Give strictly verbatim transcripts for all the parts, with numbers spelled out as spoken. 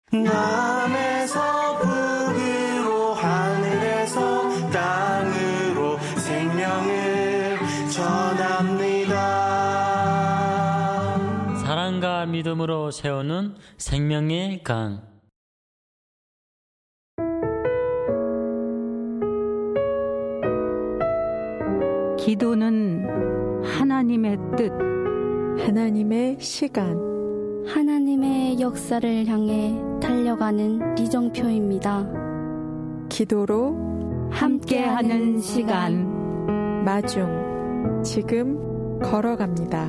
남에서 북으로 하늘에서 땅으로 생명을 전합니다. 사랑과 믿음으로 세우는 생명의 강. 기도는 하나님의 뜻, 하나님의 시간, 하나님의 역사를 향해 달려가는 리정표입니다. 기도로 함께하는 시간, 마중, 지금 걸어갑니다.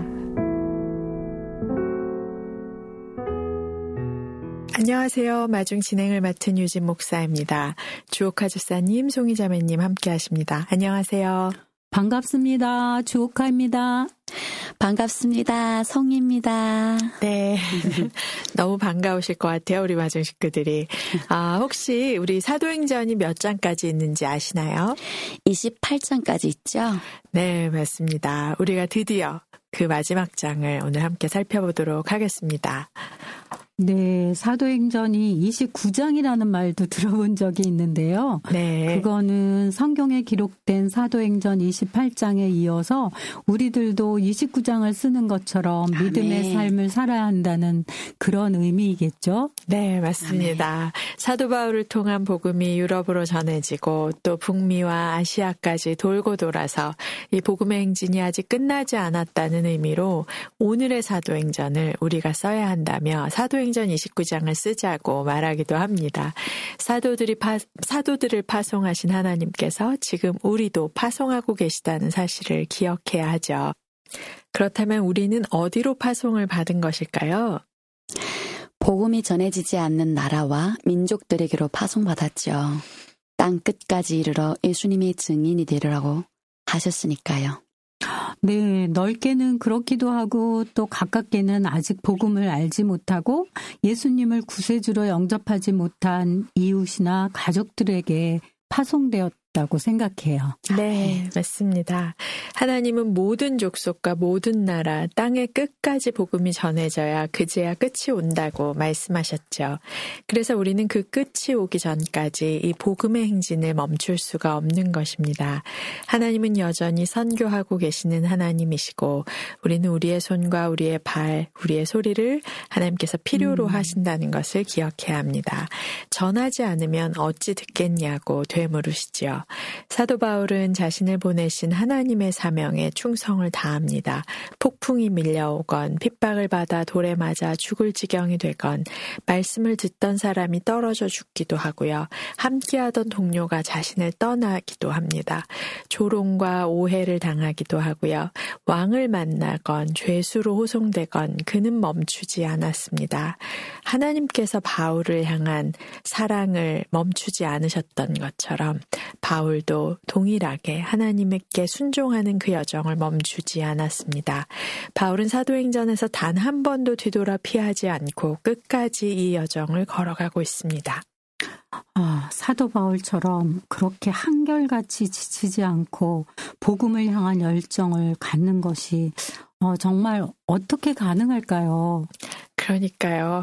안녕하세요. 마중 진행을 맡은 유진 목사입니다. 주옥하 집사님, 송이자매님 함께하십니다. 안녕하세요. 반갑습니다. 주옥하입니다. 반갑습니다. 성입니다. 네. 너무 반가우실 것 같아요. 우리 마중 식구들이. 아, 혹시 우리 사도행전이 몇 장까지 있는지 아시나요? 이십팔 장까지 있죠? 네, 맞습니다. 우리가 드디어 그 마지막 장을 오늘 함께 살펴보도록 하겠습니다. 네, 사도행전이 이십구 장이라는 말도 들어본 적이 있는데요. 네. 그거는 성경에 기록된 사도행전 이십팔 장에 이어서 우리들도 이십구 장을 쓰는 것처럼 아멘. 믿음의 삶을 살아야 한다는 그런 의미이겠죠? 네, 맞습니다. 아멘. 사도 바울을 통한 복음이 유럽으로 전해지고 또 북미와 아시아까지 돌고 돌아서 이 복음의 행진이 아직 끝나지 않았다는 의미로 오늘의 사도행전을 우리가 써야 한다며 사도행전 이십구 장을 쓰자고 말하기도 합니다. 사도들이 파, 사도들을 파송하신 하나님께서 지금 우리도 파송하고 계시다는 사실을 기억해야 하죠. 그렇다면 우리는 어디로 파송을 받은 것일까요? 복음이 전해지지 않는 나라와 민족들에게로 파송받았죠. 땅 끝까지 이르러 예수님의 증인이 되리라고 하셨으니까요. 네, 넓게는 그렇기도 하고 또 가깝게는 아직 복음을 알지 못하고 예수님을 구세주로 영접하지 못한 이웃이나 가족들에게 파송되었다고 생각해요. 네, 맞습니다. 하나님은 모든 족속과 모든 나라, 땅의 끝까지 복음이 전해져야 그제야 끝이 온다고 말씀하셨죠. 그래서 우리는 그 끝이 오기 전까지 이 복음의 행진을 멈출 수가 없는 것입니다. 하나님은 여전히 선교하고 계시는 하나님이시고 우리는 우리의 손과 우리의 발, 우리의 소리를 하나님께서 필요로 음. 하신다는 것을 기억해야 합니다. 전하지 않으면 어찌 듣겠냐고 되물으시죠. 사도 바울은 자신을 보내신 하나님의 사명에 충성을 다합니다. 폭풍이 밀려오건 핍박을 받아 돌에 맞아 죽을 지경이 되건 말씀을 듣던 사람이 떨어져 죽기도 하고요. 함께하던 동료가 자신을 떠나기도 합니다. 조롱과 오해를 당하기도 하고요. 왕을 만나건 죄수로 호송되건 그는 멈추지 않았습니다. 하나님께서 바울을 향한 사랑을 멈추지 않으셨던 것처럼 바울도 동일하게 하나님께 순종하는 그 여정을 멈추지 않았습니다. 바울은 사도행전에서 단 한 번도 뒤돌아 피하지 않고 끝까지 이 여정을 걸어가고 있습니다. 아, 사도 바울처럼 그렇게 한결같이 지치지 않고 복음을 향한 열정을 갖는 것이 어, 정말 어떻게 가능할까요? 그러니까요.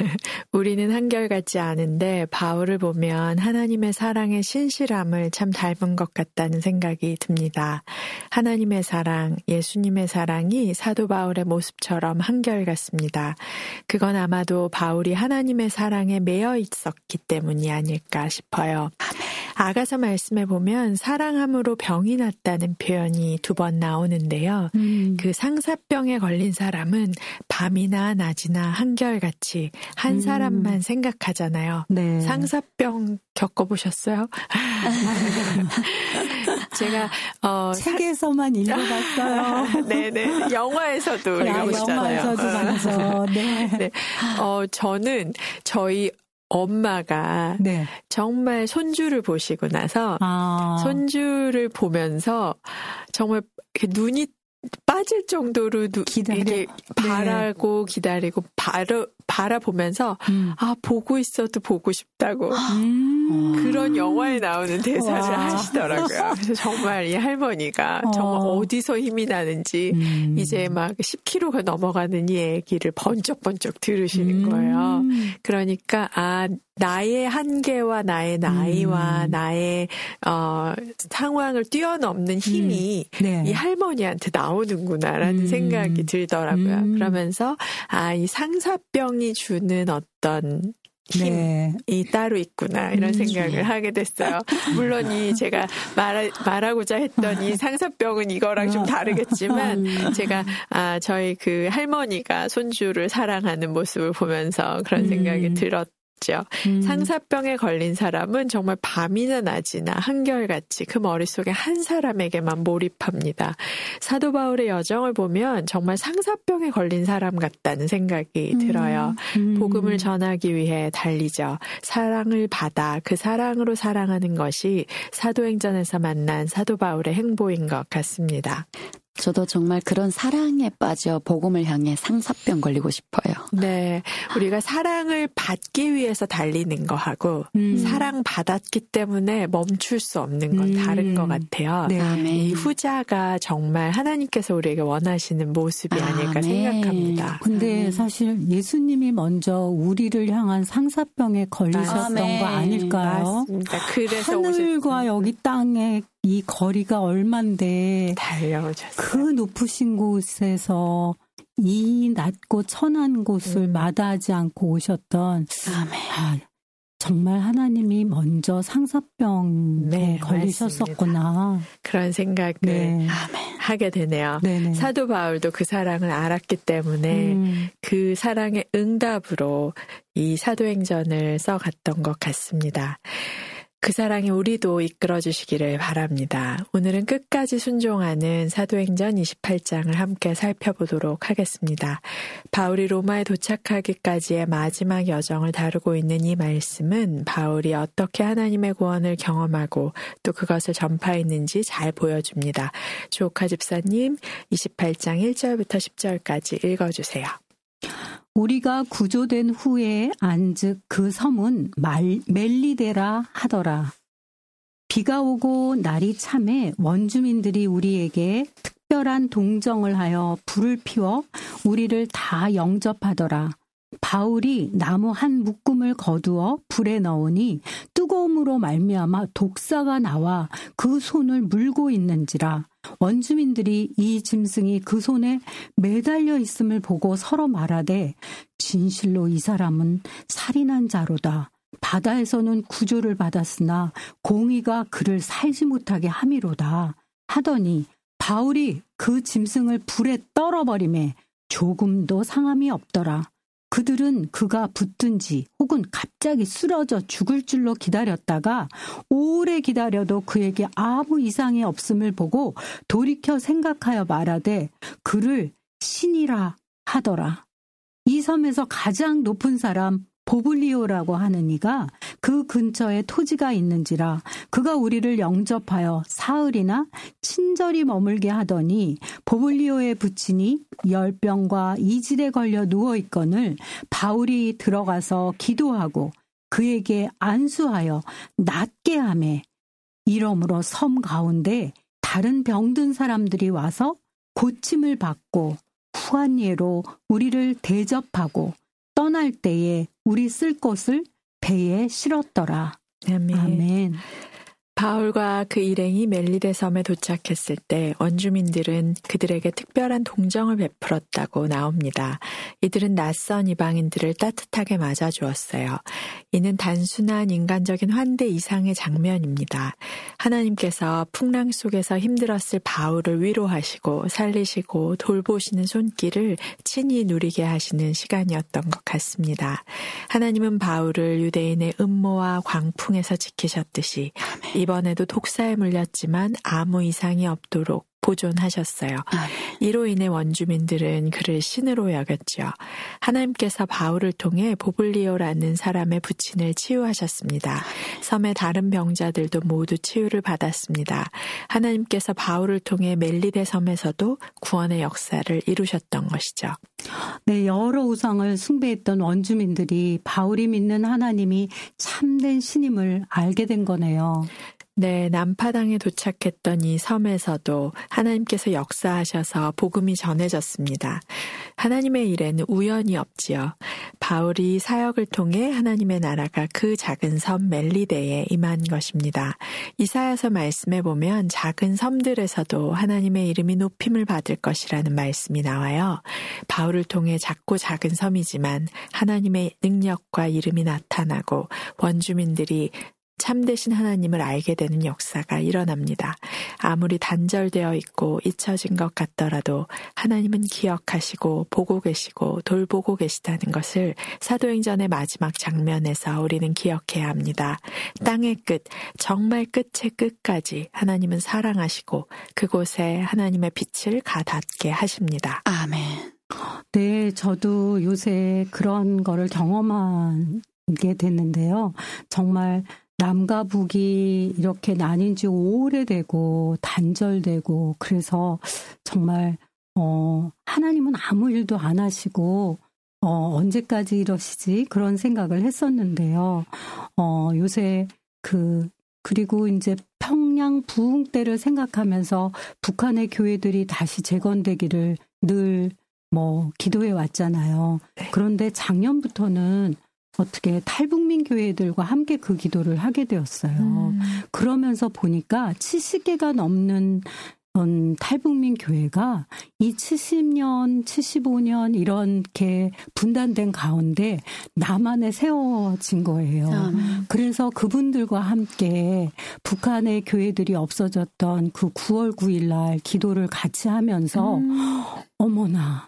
우리는 한결같지 않은데 바울을 보면 하나님의 사랑의 신실함을 참 닮은 것 같다는 생각이 듭니다. 하나님의 사랑, 예수님의 사랑이 사도 바울의 모습처럼 한결같습니다. 그건 아마도 바울이 하나님의 사랑에 매여 있었기 때문이 아닐까 싶어요. 아가서 말씀에 보면 사랑함으로 병이 났다는 표현이 두 번 나오는데요. 음. 그 상사병에 걸린 사람은 밤이나 낮이나 한결같이 한 음. 사람만 생각하잖아요. 네. 상사병 겪어보셨어요? 제가 어, 책에서만 읽어봤어요. 네네. 영화에서도 읽어보셨어요. 영화에서도 봐서. 네. 네. 어, 저는 저희 엄마가 네. 정말 손주를 보시고 나서 아. 손주를 보면서 정말 눈이 빠질 정도로 누, 이렇게 바라고 네. 기다리고 바라, 바라보면서 음. 아 보고 있어도 보고 싶다고 음. 그런 영화에 나오는 대사를 와. 하시더라고요. 그래서 정말 이 할머니가 정말 어. 어디서 힘이 나는지 음. 이제 막 십 킬로그램가 넘어가는 이 얘기를 번쩍번쩍 들으시는 음. 거예요. 그러니까 아 나의 한계와 나의 나이와 음. 나의 어, 상황을 뛰어넘는 힘이 음. 네. 이 할머니한테 나오는구나라는 음. 생각이 들더라고요. 음. 그러면서 아, 이 상사병이 주는 어떤 힘이 네. 따로 있구나 이런 음. 생각을 하게 됐어요. 물론 이 제가 말, 말하고자 했던 이 상사병은 이거랑 좀 다르겠지만 제가 아, 저희 그 할머니가 손주를 사랑하는 모습을 보면서 그런 생각이 음. 들었 음. 상사병에 걸린 사람은 정말 밤이나 낮이나 한결같이 그 머릿속에 한 사람에게만 몰입합니다. 사도 바울의 여정을 보면 정말 상사병에 걸린 사람 같다는 생각이 들어요. 음. 복음을 전하기 위해 달리죠. 사랑을 받아 그 사랑으로 사랑하는 것이 사도행전에서 만난 사도 바울의 행보인 것 같습니다. 저도 정말 그런 사랑에 빠져 복음을 향해 상사병 걸리고 싶어요. 네, 우리가 사랑을 받기 위해서 달리는 거하고 음. 사랑받았기 때문에 멈출 수 없는 건 음. 다른 것 같아요. 네. 아멘. 이 후자가 정말 하나님께서 우리에게 원하시는 모습이 아닐까 아멘. 생각합니다. 근데 사실 예수님이 먼저 우리를 향한 상사병에 걸리셨던 아멘. 거 아닐까요? 맞습니다. 그래서 하늘과 오셨... 여기 땅의 이 거리가 얼만데 달려오셨어요. 그 높으신 곳에서 이 낮고 천한 곳을 음. 마다하지 않고 오셨던 아멘. 아, 정말 하나님이 먼저 상사병에 네, 걸리셨었구나. 그런 생각을 네. 아멘. 하게 되네요. 네네. 사도 바울도 그 사랑을 알았기 때문에 음. 그 사랑의 응답으로 이 사도행전을 써갔던 것 같습니다. 그 사랑이 우리도 이끌어 주시기를 바랍니다. 오늘은 끝까지 순종하는 사도행전 이십팔 장을 함께 살펴보도록 하겠습니다. 바울이 로마에 도착하기까지의 마지막 여정을 다루고 있는 이 말씀은 바울이 어떻게 하나님의 구원을 경험하고 또 그것을 전파했는지 잘 보여줍니다. 조카 집사님 이십팔 장 일 절부터 십 절까지 읽어주세요. 우리가 구조된 후에 안즉 그 섬은 말, 멜리데라 하더라. 비가 오고 날이 참해 원주민들이 우리에게 특별한 동정을 하여 불을 피워 우리를 다 영접하더라. 바울이 나무 한 묶음을 거두어 불에 넣으니 뜨거움으로 말미암아 독사가 나와 그 손을 물고 있는지라. 원주민들이 이 짐승이 그 손에 매달려 있음을 보고 서로 말하되 진실로 이 사람은 살인한 자로다. 바다에서는 구조를 받았으나 공의가 그를 살지 못하게 함이로다. 하더니 바울이 그 짐승을 불에 떨어버리매 조금도 상함이 없더라. 그들은 그가 붙든지 혹은 갑자기 쓰러져 죽을 줄로 기다렸다가 오래 기다려도 그에게 아무 이상이 없음을 보고 돌이켜 생각하여 말하되 그를 신이라 하더라. 이 섬에서 가장 높은 사람 보블리오라고 하는 이가 그 근처에 토지가 있는지라 그가 우리를 영접하여 사흘이나 친절히 머물게 하더니 보블리오의 부친이 열병과 이질에 걸려 누워있거늘 바울이 들어가서 기도하고 그에게 안수하여 낫게 하매 이러므로 섬 가운데 다른 병든 사람들이 와서 고침을 받고 후한 예로 우리를 대접하고 떠날 때에 우리 쓸 것을 배에 실었더라. 아멘. 아멘. 바울과 그 일행이 멜리데 섬에 도착했을 때 원주민들은 그들에게 특별한 동정을 베풀었다고 나옵니다. 이들은 낯선 이방인들을 따뜻하게 맞아주었어요. 이는 단순한 인간적인 환대 이상의 장면입니다. 하나님께서 풍랑 속에서 힘들었을 바울을 위로하시고 살리시고 돌보시는 손길을 친히 누리게 하시는 시간이었던 것 같습니다. 하나님은 바울을 유대인의 음모와 광풍에서 지키셨듯이 이번에도 독사에 물렸지만 아무 이상이 없도록 보존하셨어요. 이로 인해 원주민들은 그를 신으로 여겼죠. 하나님께서 바울을 통해 보블리오라는 사람의 부친을 치유하셨습니다. 섬의 다른 병자들도 모두 치유를 받았습니다. 하나님께서 바울을 통해 멜리데 섬에서도 구원의 역사를 이루셨던 것이죠. 네, 여러 우상을 숭배했던 원주민들이 바울이 믿는 하나님이 참된 신임을 알게 된 거네요. 네, 남파당에 도착했던 이 섬에서도 하나님께서 역사하셔서 복음이 전해졌습니다. 하나님의 일에는 우연이 없지요. 바울이 사역을 통해 하나님의 나라가 그 작은 섬 멜리데에 임한 것입니다. 이사야서 말씀에 보면 작은 섬들에서도 하나님의 이름이 높임을 받을 것이라는 말씀이 나와요. 바울을 통해 작고 작은 섬이지만 하나님의 능력과 이름이 나타나고 원주민들이 참되신 하나님을 알게 되는 역사가 일어납니다. 아무리 단절되어 있고 잊혀진 것 같더라도 하나님은 기억하시고 보고 계시고 돌보고 계시다는 것을 사도행전의 마지막 장면에서 우리는 기억해야 합니다. 땅의 끝, 정말 끝의 끝까지 하나님은 사랑하시고 그곳에 하나님의 빛을 가닿게 하십니다. 아멘. 네, 저도 요새 그런 거를 경험하게 됐는데요. 정말 남과 북이 이렇게 나뉜 지 오래되고 단절되고 그래서 정말 어, 하나님은 아무 일도 안 하시고 어, 언제까지 이러시지 그런 생각을 했었는데요. 어, 요새 그 그리고 이제 평양 부흥 때를 생각하면서 북한의 교회들이 다시 재건되기를 늘 뭐 기도해 왔잖아요. 그런데 작년부터는 어떻게 탈북민 교회들과 함께 그 기도를 하게 되었어요. 음. 그러면서 보니까 칠십 개가 넘는 음, 탈북민 교회가 이 칠십 년, 칠십오 년 이렇게 분단된 가운데 남한에 세워진 거예요. 음. 그래서 그분들과 함께 북한의 교회들이 없어졌던 그 구월 구일 날 기도를 같이 하면서 음. 어머나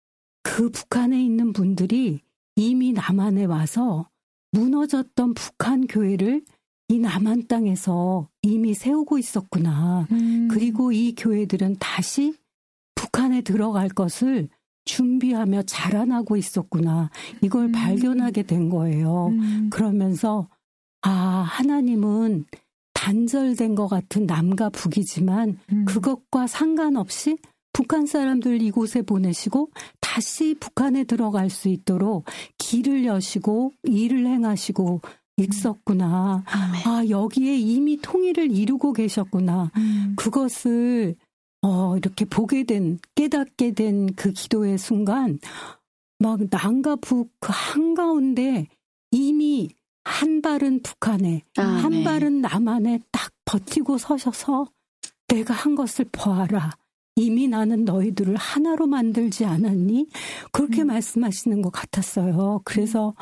그 북한에 있는 분들이 이미 남한에 와서 무너졌던 북한 교회를 이 남한 땅에서 이미 세우고 있었구나. 음. 그리고 이 교회들은 다시 북한에 들어갈 것을 준비하며 자라나고 있었구나. 이걸 음. 발견하게 된 거예요. 음. 그러면서 아, 하나님은 단절된 것 같은 남과 북이지만 음. 그것과 상관없이 북한 사람들 이곳에 보내시고 다시 북한에 들어갈 수 있도록 길을 여시고 일을 행하시고 있었구나. 아멘. 아, 여기에 이미 통일을 이루고 계셨구나. 음. 그것을 어, 이렇게 보게 된, 깨닫게 된 그 기도의 순간 막 남과 북 그 한가운데 이미 한 발은 북한에 아멘. 한 발은 남한에 딱 버티고 서셔서 내가 한 것을 보아라. 이미 나는 너희들을 하나로 만들지 않았니? 그렇게 음. 말씀하시는 것 같았어요. 그래서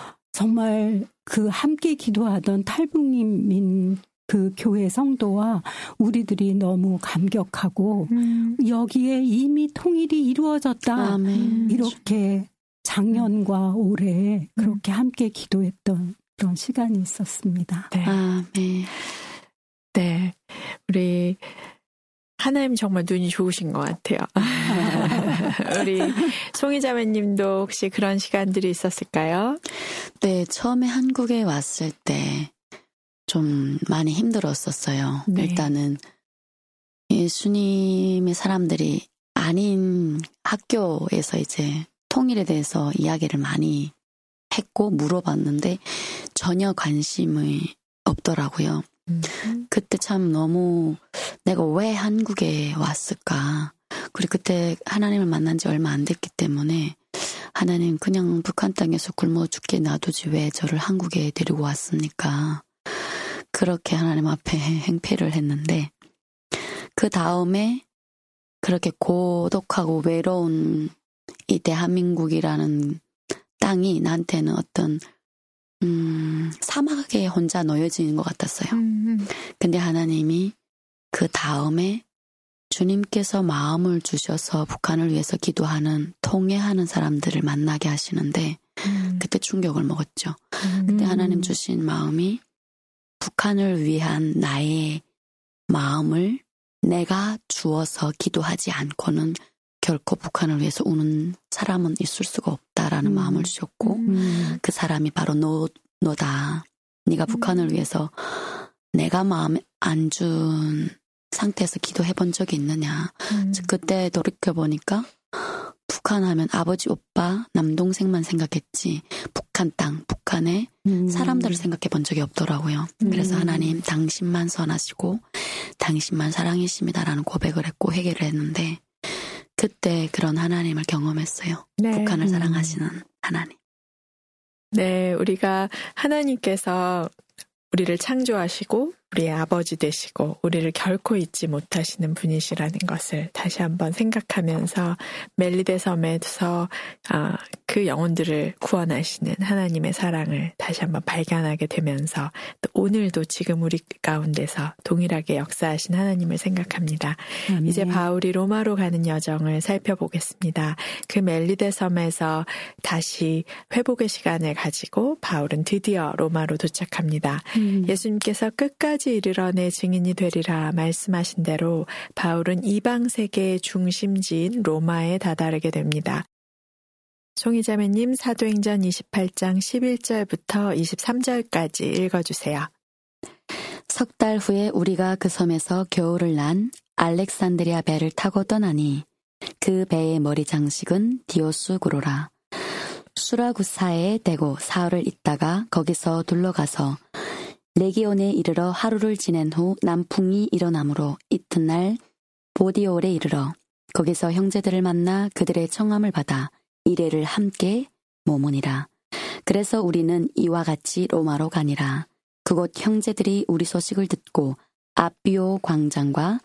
정말 그 함께 기도하던 탈북민 그 교회 성도와 우리들이 너무 감격하고 음. 여기에 이미 통일이 이루어졌다. 아멘. 이렇게 작년과 올해 그렇게 함께 기도했던 그런 시간이 있었습니다. 네. 아멘. 네. 우리 하나님 정말 눈이 좋으신 것 같아요. 우리 송희 자매님도 혹시 그런 시간들이 있었을까요? 네, 처음에 한국에 왔을 때 좀 많이 힘들었었어요. 네. 일단은 예수님의 사람들이 아닌 학교에서 이제 통일에 대해서 이야기를 많이 했고 물어봤는데 전혀 관심이 없더라고요. 음. 그때 참 너무 내가 왜 한국에 왔을까? 그리고 그때 하나님을 만난 지 얼마 안 됐기 때문에 하나님 그냥 북한 땅에서 굶어 죽게 놔두지 왜 저를 한국에 데리고 왔습니까? 그렇게 하나님 앞에 행패를 했는데 그 다음에 그렇게 고독하고 외로운 이 대한민국이라는 땅이 나한테는 어떤 음, 사막에 혼자 놓여진 것 같았어요. 음. 근데 하나님이 그 다음에 주님께서 마음을 주셔서 북한을 위해서 기도하는 통회하는 사람들을 만나게 하시는데 음. 그때 충격을 먹었죠. 음. 그때 하나님 주신 마음이 북한을 위한 나의 마음을 내가 주어서 기도하지 않고는 결코 북한을 위해서 우는 사람은 있을 수가 없다라는 음. 마음을 주셨고 음. 그 사람이 바로 너, 너다. 네가 북한을 위해서 내가 마음 안 준 상태에서 기도해 본 적이 있느냐. 음. 그때 돌이켜보니까 북한 하면 아버지, 오빠, 남동생만 생각했지 북한 땅, 북한의 음. 사람들을 생각해 본 적이 없더라고요. 그래서 음. 하나님 당신만 선하시고 당신만 사랑이십니다라는 고백을 했고 회개를 했는데 그때 그런 하나님을 경험했어요. 네. 북한을 음. 사랑하시는 하나님. 네, 우리가 하나님께서 우리를 창조하시고 우리의 아버지 되시고 우리를 결코 잊지 못하시는 분이시라는 것을 다시 한번 생각하면서 멜리데 섬에서 그 영혼들을 구원하시는 하나님의 사랑을 다시 한번 발견하게 되면서 또 오늘도 지금 우리 가운데서 동일하게 역사하신 하나님을 생각합니다. 아멘. 이제 바울이 로마로 가는 여정을 살펴보겠습니다. 그 멜리데 섬에서 다시 회복의 시간을 가지고 바울은 드디어 로마로 도착합니다. 음. 예수님께서 끝까지 이르러 내 증인이 되리라 말씀하신 대로 바울은 이방 세계의 중심지인 로마에 다다르게 됩니다. 송이자매님 사도행전 이십팔 장 십일 절부터 이십삼 절까지 읽어주세요. 석 달 후에 우리가 그 섬에서 겨울을 난 알렉산드리아 배를 타고 떠나니 그 배의 머리 장식은 디오스구로라. 수라구사에 대고 사흘을 있다가 거기서 둘러가서 레기온에 이르러 하루를 지낸 후 남풍이 일어나므로 이튿날 보디올에 이르러 거기서 형제들을 만나 그들의 청함을 받아 이레를 함께 모으니라. 그래서 우리는 이와 같이 로마로 가니라. 그곳 형제들이 우리 소식을 듣고 아비오 광장과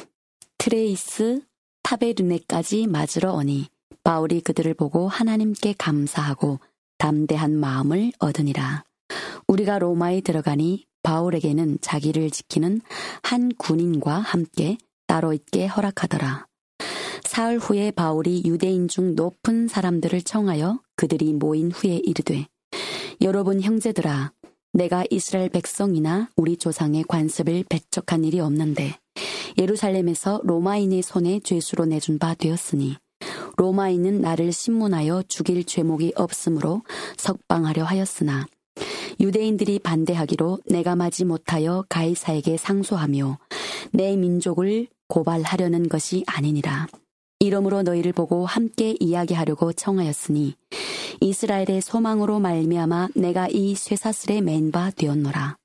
트레이스 타베르네까지 맞으러 오니 바울이 그들을 보고 하나님께 감사하고 담대한 마음을 얻으니라. 우리가 로마에 들어가니 바울에게는 자기를 지키는 한 군인과 함께 따로 있게 허락하더라. 사흘 후에 바울이 유대인 중 높은 사람들을 청하여 그들이 모인 후에 이르되 여러분 형제들아 내가 이스라엘 백성이나 우리 조상의 관습을 배척한 일이 없는데 예루살렘에서 로마인의 손에 죄수로 내준 바 되었으니 로마인은 나를 신문하여 죽일 죄목이 없으므로 석방하려 하였으나 유대인들이 반대하기로 내가 마지 못하여 가이사에게 상소하며 내 민족을 고발하려는 것이 아니니라. 이러므로 너희를 보고 함께 이야기하려고 청하였으니 이스라엘의 소망으로 말미암아 내가 이 쇠사슬에 맨 바 되었노라.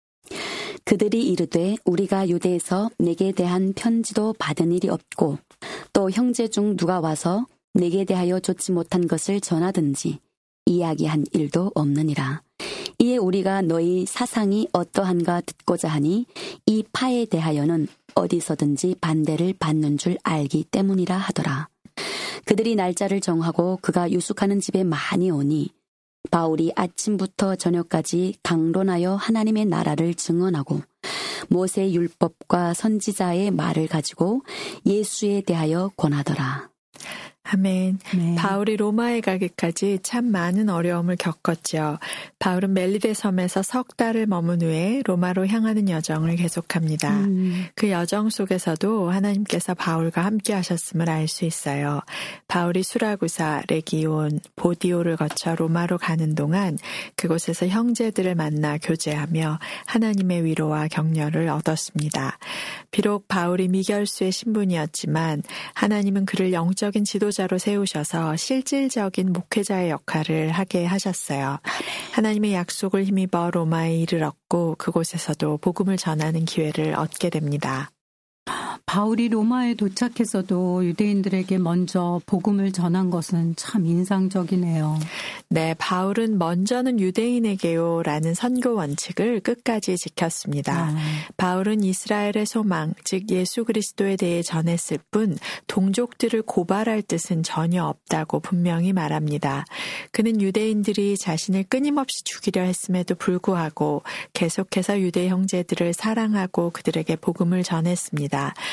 그들이 이르되 우리가 유대에서 내게 대한 편지도 받은 일이 없고 또 형제 중 누가 와서 내게 대하여 좋지 못한 것을 전하든지 이야기한 일도 없느니라. 이에 우리가 너희 사상이 어떠한가 듣고자 하니 이 파에 대하여는 어디서든지 반대를 받는 줄 알기 때문이라 하더라. 그들이 날짜를 정하고 그가 유숙하는 집에 많이 오니 바울이 아침부터 저녁까지 강론하여 하나님의 나라를 증언하고 모세 율법과 선지자의 말을 가지고 예수에 대하여 권하더라. 아멘. 네. 바울이 로마에 가기까지 참 많은 어려움을 겪었죠. 바울은 멜리데 섬에서 석 달을 머문 후에 로마로 향하는 여정을 계속합니다. 음. 그 여정 속에서도 하나님께서 바울과 함께 하셨음을 알 수 있어요. 바울이 수라구사, 레기온, 보디오를 거쳐 로마로 가는 동안 그곳에서 형제들을 만나 교제하며 하나님의 위로와 격려를 얻었습니다. 비록 바울이 미결수의 신분이었지만 하나님은 그를 영적인 지도자로 세우셔서 실질적인 목회자의 역할을 하게 하셨어요. 하나님의 약속을 힘입어 로마에 이르렀고 그곳에서도 복음을 전하는 기회를 얻게 됩니다. 바울이 로마에 도착해서도 유대인들에게 먼저 복음을 전한 것은 참 인상적이네요. 네, 바울은 먼저는 유대인에게요 라는 선교 원칙을 끝까지 지켰습니다. 아. 바울은 이스라엘의 소망, 즉 예수 그리스도에 대해 전했을 뿐 동족들을 고발할 뜻은 전혀 없다고 분명히 말합니다. 그는 유대인들이 자신을 끊임없이 죽이려 했음에도 불구하고 계속해서 유대 형제들을 사랑하고 그들에게 복음을 전했습니다.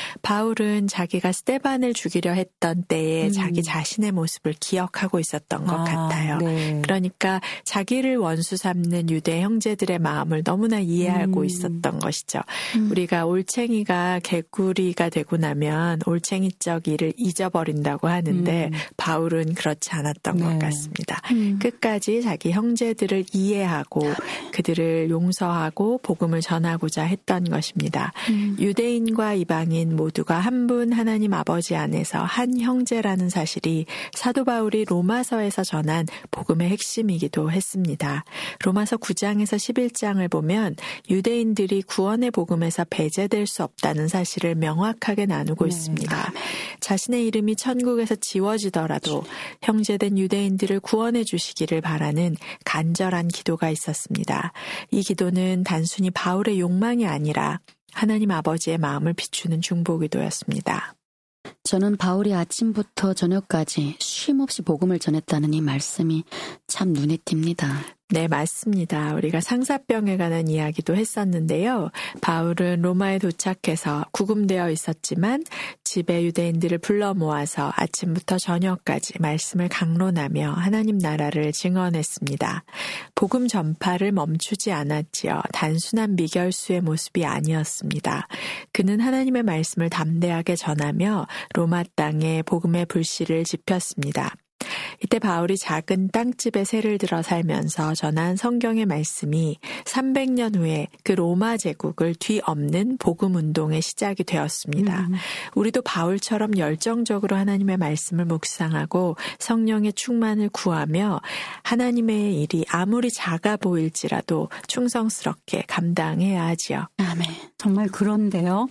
바울은 자기가 스데반을 죽이려 했던 때에 음. 자기 자신의 모습을 기억하고 있었던 것 아, 같아요. 네. 그러니까 자기를 원수 삼는 유대 형제들의 마음을 너무나 이해하고 음. 있었던 것이죠. 음. 우리가 올챙이가 개구리가 되고 나면 올챙이적 일을 잊어버린다고 하는데 음. 바울은 그렇지 않았던 네. 것 같습니다. 음. 끝까지 자기 형제들을 이해하고 그들을 용서하고 복음을 전하고자 했던 것입니다. 음. 유대인과 이방인 모두가 한 분 하나님 아버지 안에서 한 형제라는 사실이 사도 바울이 로마서에서 전한 복음의 핵심이기도 했습니다. 로마서 구 장에서 십일 장을 보면 유대인들이 구원의 복음에서 배제될 수 없다는 사실을 명확하게 나누고 네. 있습니다. 자신의 이름이 천국에서 지워지더라도 형제된 유대인들을 구원해 주시기를 바라는 간절한 기도가 있었습니다. 이 기도는 단순히 바울의 욕망이 아니라 하나님 아버지의 마음을 비추는 중보기도였습니다. 저는 바울이 아침부터 저녁까지 쉼없이 복음을 전했다는 이 말씀이 참 눈에 띕니다. 네, 맞습니다. 우리가 상사병에 관한 이야기도 했었는데요. 바울은 로마에 도착해서 구금되어 있었지만 집에 유대인들을 불러 모아서 아침부터 저녁까지 말씀을 강론하며 하나님 나라를 증언했습니다. 복음 전파를 멈추지 않았지요. 단순한 미결수의 모습이 아니었습니다. 그는 하나님의 말씀을 담대하게 전하며 로마 땅에 복음의 불씨를 지폈습니다. 이때 바울이 작은 땅집에 새를 들어 살면서 전한 성경의 말씀이 삼백 년 후에 그 로마 제국을 뒤엎는 복음 운동의 시작이 되었습니다. 음. 우리도 바울처럼 열정적으로 하나님의 말씀을 묵상하고 성령의 충만을 구하며 하나님의 일이 아무리 작아 보일지라도 충성스럽게 감당해야 하지요. 아멘. 정말 그런데요.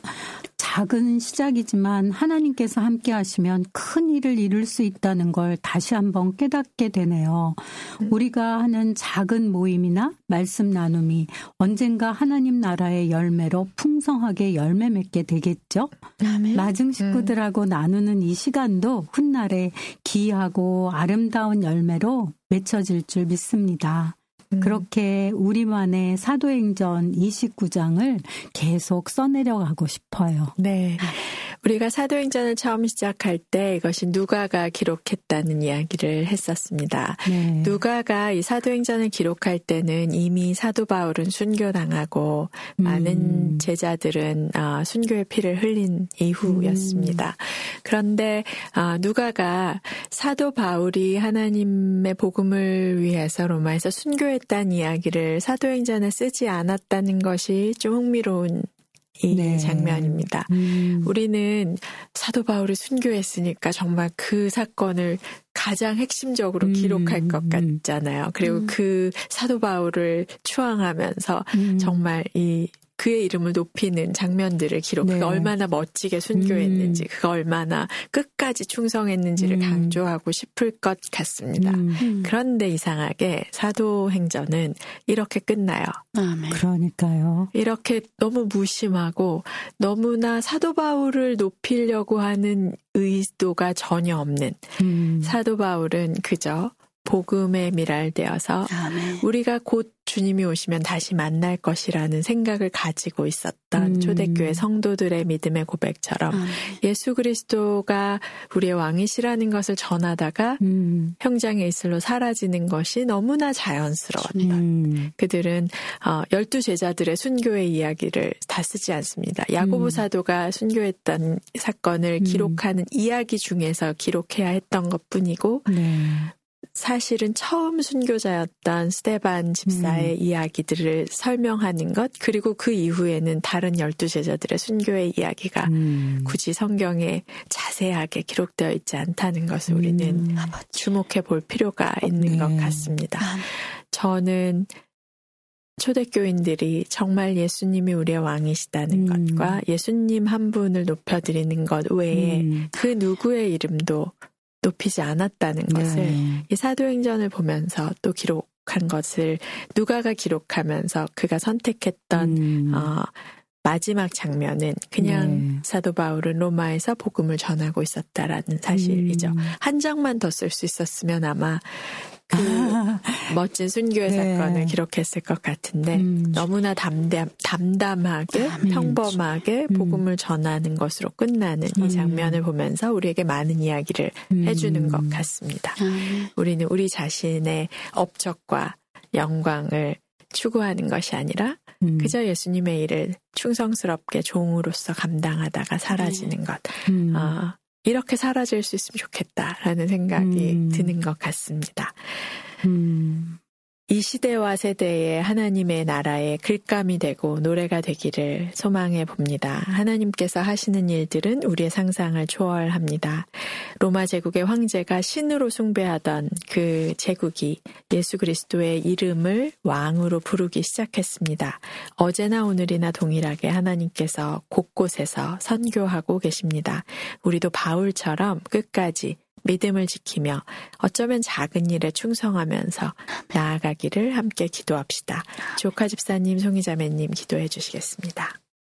작은 시작이지만 하나님께서 함께 하시면 큰 일을 이룰 수 있다는 걸 다시 한번 깨닫게 되네요. 우리가 하는 작은 모임이나 말씀 나눔이 언젠가 하나님 나라의 열매로 풍성하게 열매 맺게 되겠죠. 아멘. 마중 식구들하고 음. 나누는 이 시간도 훗날에 귀하고 아름다운 열매로 맺혀질 줄 믿습니다. 음. 그렇게 우리만의 사도행전 이십구 장을 계속 써내려가고 싶어요. 네. 우리가 사도행전을 처음 시작할 때 이것이 누가가 기록했다는 이야기를 했었습니다. 네. 누가가 이 사도행전을 기록할 때는 이미 사도 바울은 순교당하고 음. 많은 제자들은 순교의 피를 흘린 이후였습니다. 음. 그런데 누가가 사도 바울이 하나님의 복음을 위해서 로마에서 순교했다는 이야기를 사도행전에 쓰지 않았다는 것이 좀 흥미로운 이 네. 장면입니다. 음. 우리는 사도 바울이 순교했으니까 정말 그 사건을 가장 핵심적으로 음. 기록할 것 같잖아요. 그리고 음. 그 사도 바울을 추앙하면서 음. 정말 이 그의 이름을 높이는 장면들을 기록, 네. 그가 얼마나 멋지게 순교했는지, 음. 그가 얼마나 끝까지 충성했는지를 음. 강조하고 싶을 것 같습니다. 음. 그런데 이상하게 사도행전은 이렇게 끝나요. 아멘. 그러니까요. 이렇게 너무 무심하고 너무나 사도 바울을 높이려고 하는 의도가 전혀 없는 음. 사도 바울은 그저 복음에 밀알되어서 아멘. 우리가 곧 주님이 오시면 다시 만날 것이라는 생각을 가지고 있었던 음. 초대교회 성도들의 믿음의 고백처럼 아멘. 예수 그리스도가 우리의 왕이시라는 것을 전하다가 음. 형장의 이슬로 사라지는 것이 너무나 자연스러웠다. 음. 그들은 어, 열두 제자들의 순교의 이야기를 다 쓰지 않습니다. 야고보 음. 사도가 순교했던 사건을 음. 기록하는 이야기 중에서 기록해야 했던 것뿐이고 네. 사실은 처음 순교자였던 스데반 집사의 음. 이야기들을 설명하는 것 그리고 그 이후에는 다른 열두 제자들의 순교의 이야기가 음. 굳이 성경에 자세하게 기록되어 있지 않다는 것을 우리는 음. 주목해 볼 필요가 있는 네. 것 같습니다. 저는 초대교인들이 정말 예수님이 우리의 왕이시다는 음. 것과 예수님 한 분을 높여드리는 것 외에 음. 그 누구의 이름도 높이지 않았다는 것을 네. 이 사도행전을 보면서 또 기록한 것을 누가가 기록하면서 그가 선택했던 음. 어, 마지막 장면은 그냥 네. 사도 바울은 로마에서 복음을 전하고 있었다라는 사실이죠. 음. 한 장만 더 쓸 수 있었으면 아마 그 멋진 순교의 네. 사건을 기록했을 것 같은데 음. 너무나 담담, 담담하게 아멘. 평범하게 음. 복음을 전하는 것으로 끝나는 이 장면을 보면서 우리에게 많은 이야기를 음. 해주는 것 같습니다. 아멘. 우리는 우리 자신의 업적과 영광을 추구하는 것이 아니라 음. 그저 예수님의 일을 충성스럽게 종으로서 감당하다가 사라지는 것. 음. 어, 이렇게 사라질 수 있으면 좋겠다라는 생각이 음. 드는 것 같습니다. 음. 이 시대와 세대의 하나님의 나라의 글감이 되고 노래가 되기를 소망해 봅니다. 하나님께서 하시는 일들은 우리의 상상을 초월합니다. 로마 제국의 황제가 신으로 숭배하던 그 제국이 예수 그리스도의 이름을 왕으로 부르기 시작했습니다. 어제나 오늘이나 동일하게 하나님께서 곳곳에서 선교하고 계십니다. 우리도 바울처럼 끝까지 믿음을 지키며 어쩌면 작은 일에 충성하면서 나아가기를 함께 기도합시다. 조카 집사님, 송이자매님 기도해 주시겠습니다.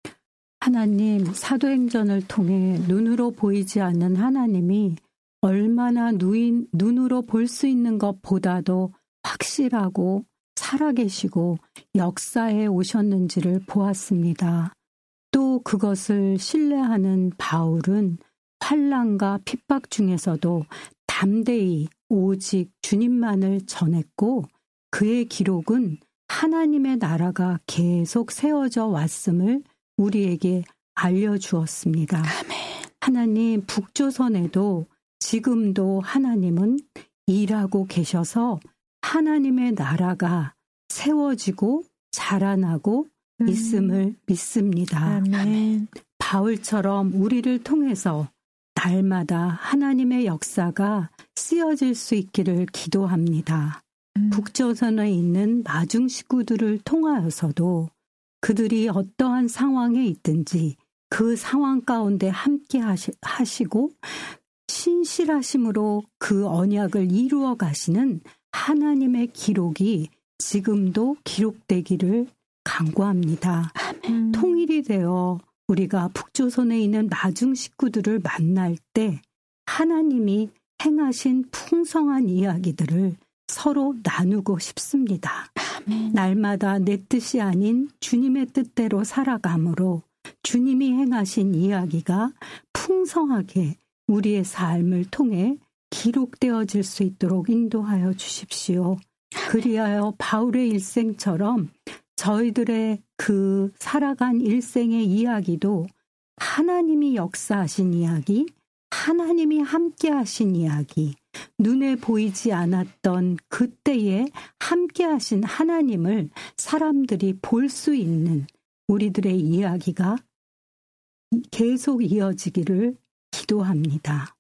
하나님, 사도행전을 통해 눈으로 보이지 않는 하나님이 얼마나 누인, 눈으로 볼 수 있는 것보다도 확실하고 살아계시고 역사에 오셨는지를 보았습니다. 또 그것을 신뢰하는 바울은 환난과 핍박 중에서도 담대히 오직 주님만을 전했고 그의 기록은 하나님의 나라가 계속 세워져 왔음을 우리에게 알려주었습니다. 아멘. 하나님, 북조선에도 지금도 하나님은 일하고 계셔서 하나님의 나라가 세워지고 자라나고 음. 있음을 믿습니다. 아멘. 바울처럼 우리를 통해서 날마다 하나님의 역사가 쓰여질 수 있기를 기도합니다. 음. 북조선에 있는 마중 식구들을 통하여서도 그들이 어떠한 상황에 있든지 그 상황 가운데 함께 하시, 하시고 신실하심으로 그 언약을 이루어 가시는 하나님의 기록이 지금도 기록되기를 간구합니다. 음. 통일이 되어 우리가 북조선에 있는 마중 식구들을 만날 때 하나님이 행하신 풍성한 이야기들을 서로 나누고 싶습니다. 아멘. 날마다 내 뜻이 아닌 주님의 뜻대로 살아감으로 주님이 행하신 이야기가 풍성하게 우리의 삶을 통해 기록되어질 수 있도록 인도하여 주십시오. 그리하여 바울의 일생처럼 저희들의 그 살아간 일생의 이야기도 하나님이 역사하신 이야기, 하나님이 함께 하신 이야기, 눈에 보이지 않았던 그때에 함께 하신 하나님을 사람들이 볼 수 있는 우리들의 이야기가 계속 이어지기를 기도합니다.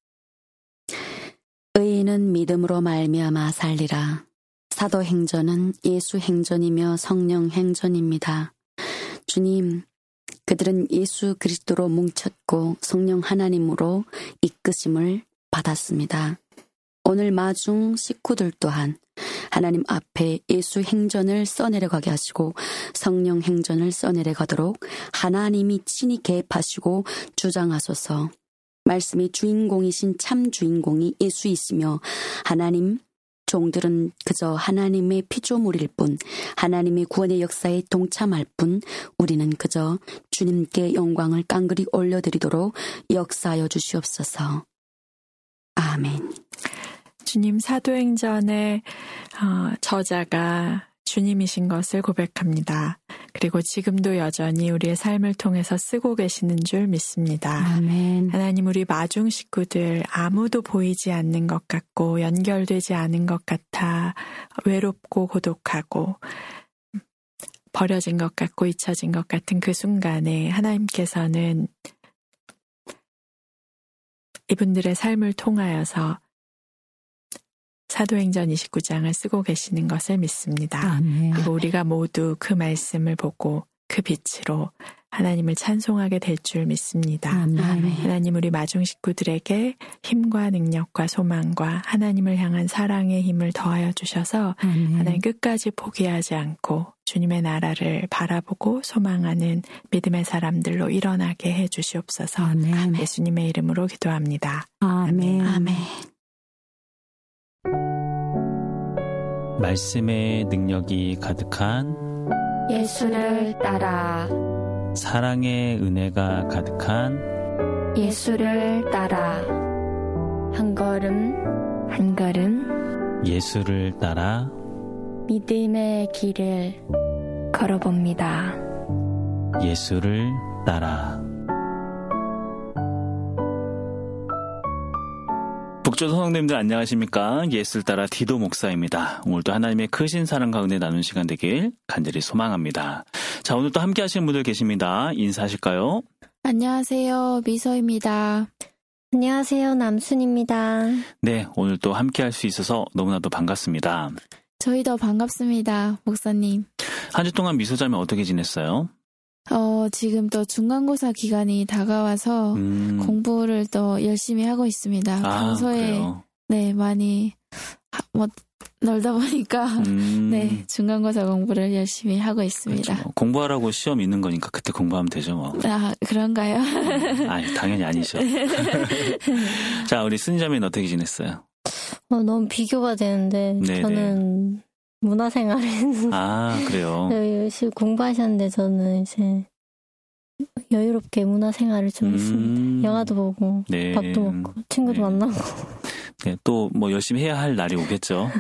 의인은 믿음으로 말미암아 살리라. 사도행전은 예수 행전이며 성령 행전입니다. 주님, 그들은 예수 그리스도로 뭉쳤고 성령 하나님으로 이끄심을 받았습니다. 오늘 마중 식구들 또한 하나님 앞에 예수 행전을 써내려가게 하시고 성령 행전을 써내려가도록 하나님이 친히 개입하시고 주장하소서. 말씀의 주인공이신 참 주인공이 예수이시며 하나님 종들은 그저 하나님의 피조물일 뿐, 하나님의 구원의 역사에 동참할 뿐, 우리는 그저 주님께 영광을 깡그리 올려드리도록 역사하여 주시옵소서. 아멘. 주님, 사도행전의 어, 저자가 주님이신 것을 고백합니다. 그리고 지금도 여전히 우리의 삶을 통해서 쓰고 계시는 줄 믿습니다. 아멘. 하나님, 우리 마중 식구들 아무도 보이지 않는 것 같고 연결되지 않은 것 같아 외롭고 고독하고 버려진 것 같고 잊혀진 것 같은 그 순간에 하나님께서는 이분들의 삶을 통하여서 사도행전 이십구 장을 쓰고 계시는 것을 믿습니다. 아멘. 그리고 우리가 모두 그 말씀을 보고 그 빛으로 하나님을 찬송하게 될 줄 믿습니다. 아멘. 하나님, 우리 마중 식구들에게 힘과 능력과 소망과 하나님을 향한 사랑의 힘을 더하여 주셔서 아멘. 하나님 끝까지 포기하지 않고 주님의 나라를 바라보고 소망하는 믿음의 사람들로 일어나게 해 주시옵소서. 아멘. 예수님의 이름으로 기도합니다. 아멘. 아멘. 말씀의 능력이 가득한 예수를 따라 사랑의 은혜가 가득한 예수를 따라 한 걸음 한 걸음 예수를 따라 믿음의 길을 걸어봅니다. 예수를 따라. 북조선 성도님들 안녕하십니까? 예수를 따라 디도 목사입니다. 오늘도 하나님의 크신 사랑과 은혜 나눈 시간 되길 간절히 소망합니다. 자, 오늘 또 함께 하시는 분들 계십니다. 인사하실까요? 안녕하세요. 미소입니다. 안녕하세요. 남순입니다. 네, 오늘 또 함께 할 수 있어서 너무나도 반갑습니다. 저희도 반갑습니다. 목사님. 한 주 동안 미소자매 어떻게 지냈어요? 어, 지금 또 중간고사 기간이 다가와서 음. 공부를 또 열심히 하고 있습니다. 아, 평소에 그래요? 네, 많이 하, 뭐 놀다 보니까 음. 네, 중간고사 공부를 열심히 하고 있습니다. 그렇죠. 공부하라고 시험 있는 거니까 그때 공부하면 되죠, 뭐. 아, 그런가요? 아니, 당연히 아니죠. 자, 우리 순자매는 어떻게 지냈어요? 어, 너무 비교가 되는데 네네. 저는 문화생활을 아, 그래요? 열심히 공부하셨는데 저는 이제 여유롭게 문화생활을 좀 했습니다. 음. 영화도 보고 네. 밥도 먹고 친구도 네. 만나고. 네, 또 뭐 열심히 해야 할 날이 오겠죠.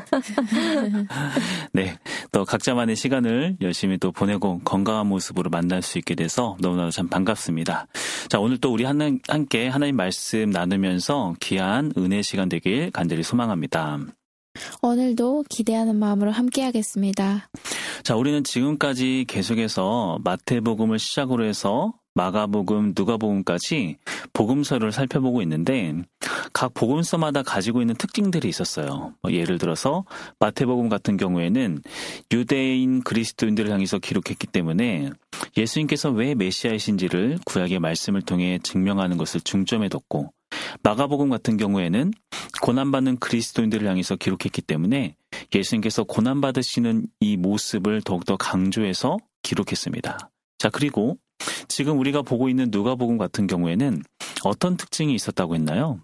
네, 또 각자만의 시간을 열심히 또 보내고 건강한 모습으로 만날 수 있게 돼서 너무나도 참 반갑습니다. 자, 오늘 또 우리 하나, 함께 하나님 말씀 나누면서 귀한 은혜 시간 되길 간절히 소망합니다. 오늘도 기대하는 마음으로 함께 하겠습니다. 자, 우리는 지금까지 계속해서 마태복음을 시작으로 해서 마가복음, 누가복음까지 복음서를 살펴보고 있는데 각 복음서마다 가지고 있는 특징들이 있었어요. 뭐 예를 들어서 마태복음 같은 경우에는 유대인 그리스도인들을 향해서 기록했기 때문에 예수님께서 왜 메시아이신지를 구약의 말씀을 통해 증명하는 것을 중점에 뒀고, 마가복음 같은 경우에는 고난받는 그리스도인들을 향해서 기록했기 때문에 예수님께서 고난받으시는 이 모습을 더욱더 강조해서 기록했습니다. 자, 그리고 지금 우리가 보고 있는 누가복음 같은 경우에는 어떤 특징이 있었다고 했나요?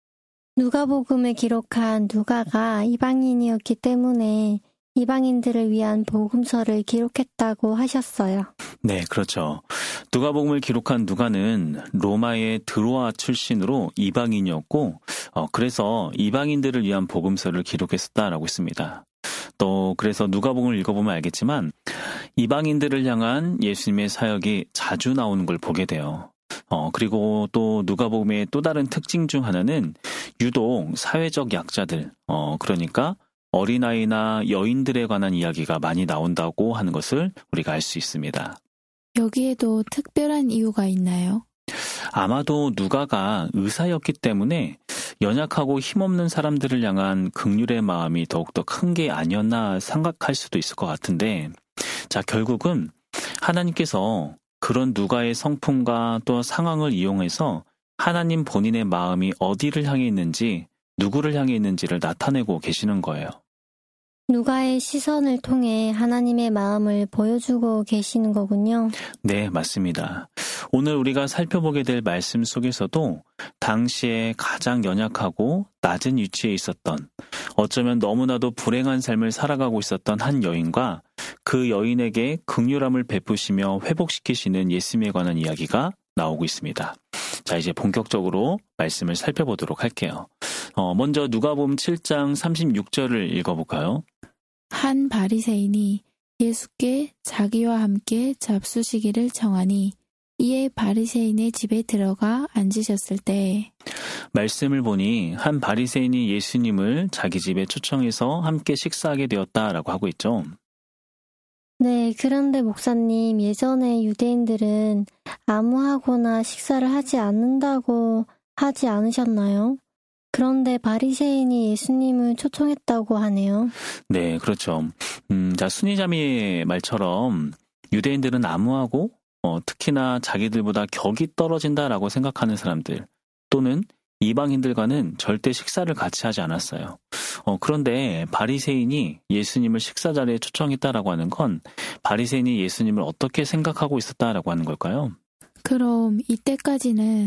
누가복음을 기록한 누가가 이방인이었기 때문에 이방인들을 위한 복음서를 기록했다고 하셨어요. 네, 그렇죠. 누가복음을 기록한 누가는 로마의 드로아 출신으로 이방인이었고, 어, 그래서 이방인들을 위한 복음서를 기록했었다라고 했습니다. 또 그래서 누가복음을 읽어보면 알겠지만 이방인들을 향한 예수님의 사역이 자주 나오는 걸 보게 돼요. 어, 그리고 또 누가복음의 또 다른 특징 중 하나는 유독 사회적 약자들, 어, 그러니까 어린아이나 여인들에 관한 이야기가 많이 나온다고 하는 것을 우리가 알 수 있습니다. 여기에도 특별한 이유가 있나요? 아마도 누가가 의사였기 때문에 연약하고 힘없는 사람들을 향한 긍휼의 마음이 더욱더 큰 게 아니었나 생각할 수도 있을 것 같은데, 자, 결국은 하나님께서 그런 누가의 성품과 또 상황을 이용해서 하나님 본인의 마음이 어디를 향해 있는지, 누구를 향해 있는지를 나타내고 계시는 거예요. 누가의 시선을 통해 하나님의 마음을 보여주고 계시는 거군요. 네, 맞습니다. 오늘 우리가 살펴보게 될 말씀 속에서도 당시에 가장 연약하고 낮은 위치에 있었던, 어쩌면 너무나도 불행한 삶을 살아가고 있었던 한 여인과 그 여인에게 긍휼함을 베푸시며 회복시키시는 예수님에 관한 이야기가 나오고 있습니다. 자, 이제 본격적으로 말씀을 살펴보도록 할게요. 어, 먼저 누가복음 칠 장 삼십육 절을 읽어볼까요? 한 바리새인이 예수께 자기와 함께 잡수시기를 청하니 이에 바리새인의 집에 들어가 앉으셨을 때, 말씀을 보니 한 바리새인이 예수님을 자기 집에 초청해서 함께 식사하게 되었다라고 하고 있죠. 네, 그런데 목사님, 예전에 유대인들은 아무하고나 식사를 하지 않는다고 하지 않으셨나요? 그런데 바리새인이 예수님을 초청했다고 하네요. 네, 그렇죠. 음, 자, 순이자매의 말처럼 유대인들은 아무하고 어, 특히나 자기들보다 격이 떨어진다라고 생각하는 사람들, 또는 이방인들과는 절대 식사를 같이 하지 않았어요. 어, 그런데 바리새인이 예수님을 식사 자리에 초청했다라고 하는 건 바리새인이 예수님을 어떻게 생각하고 있었다라고 하는 걸까요? 그럼 이때까지는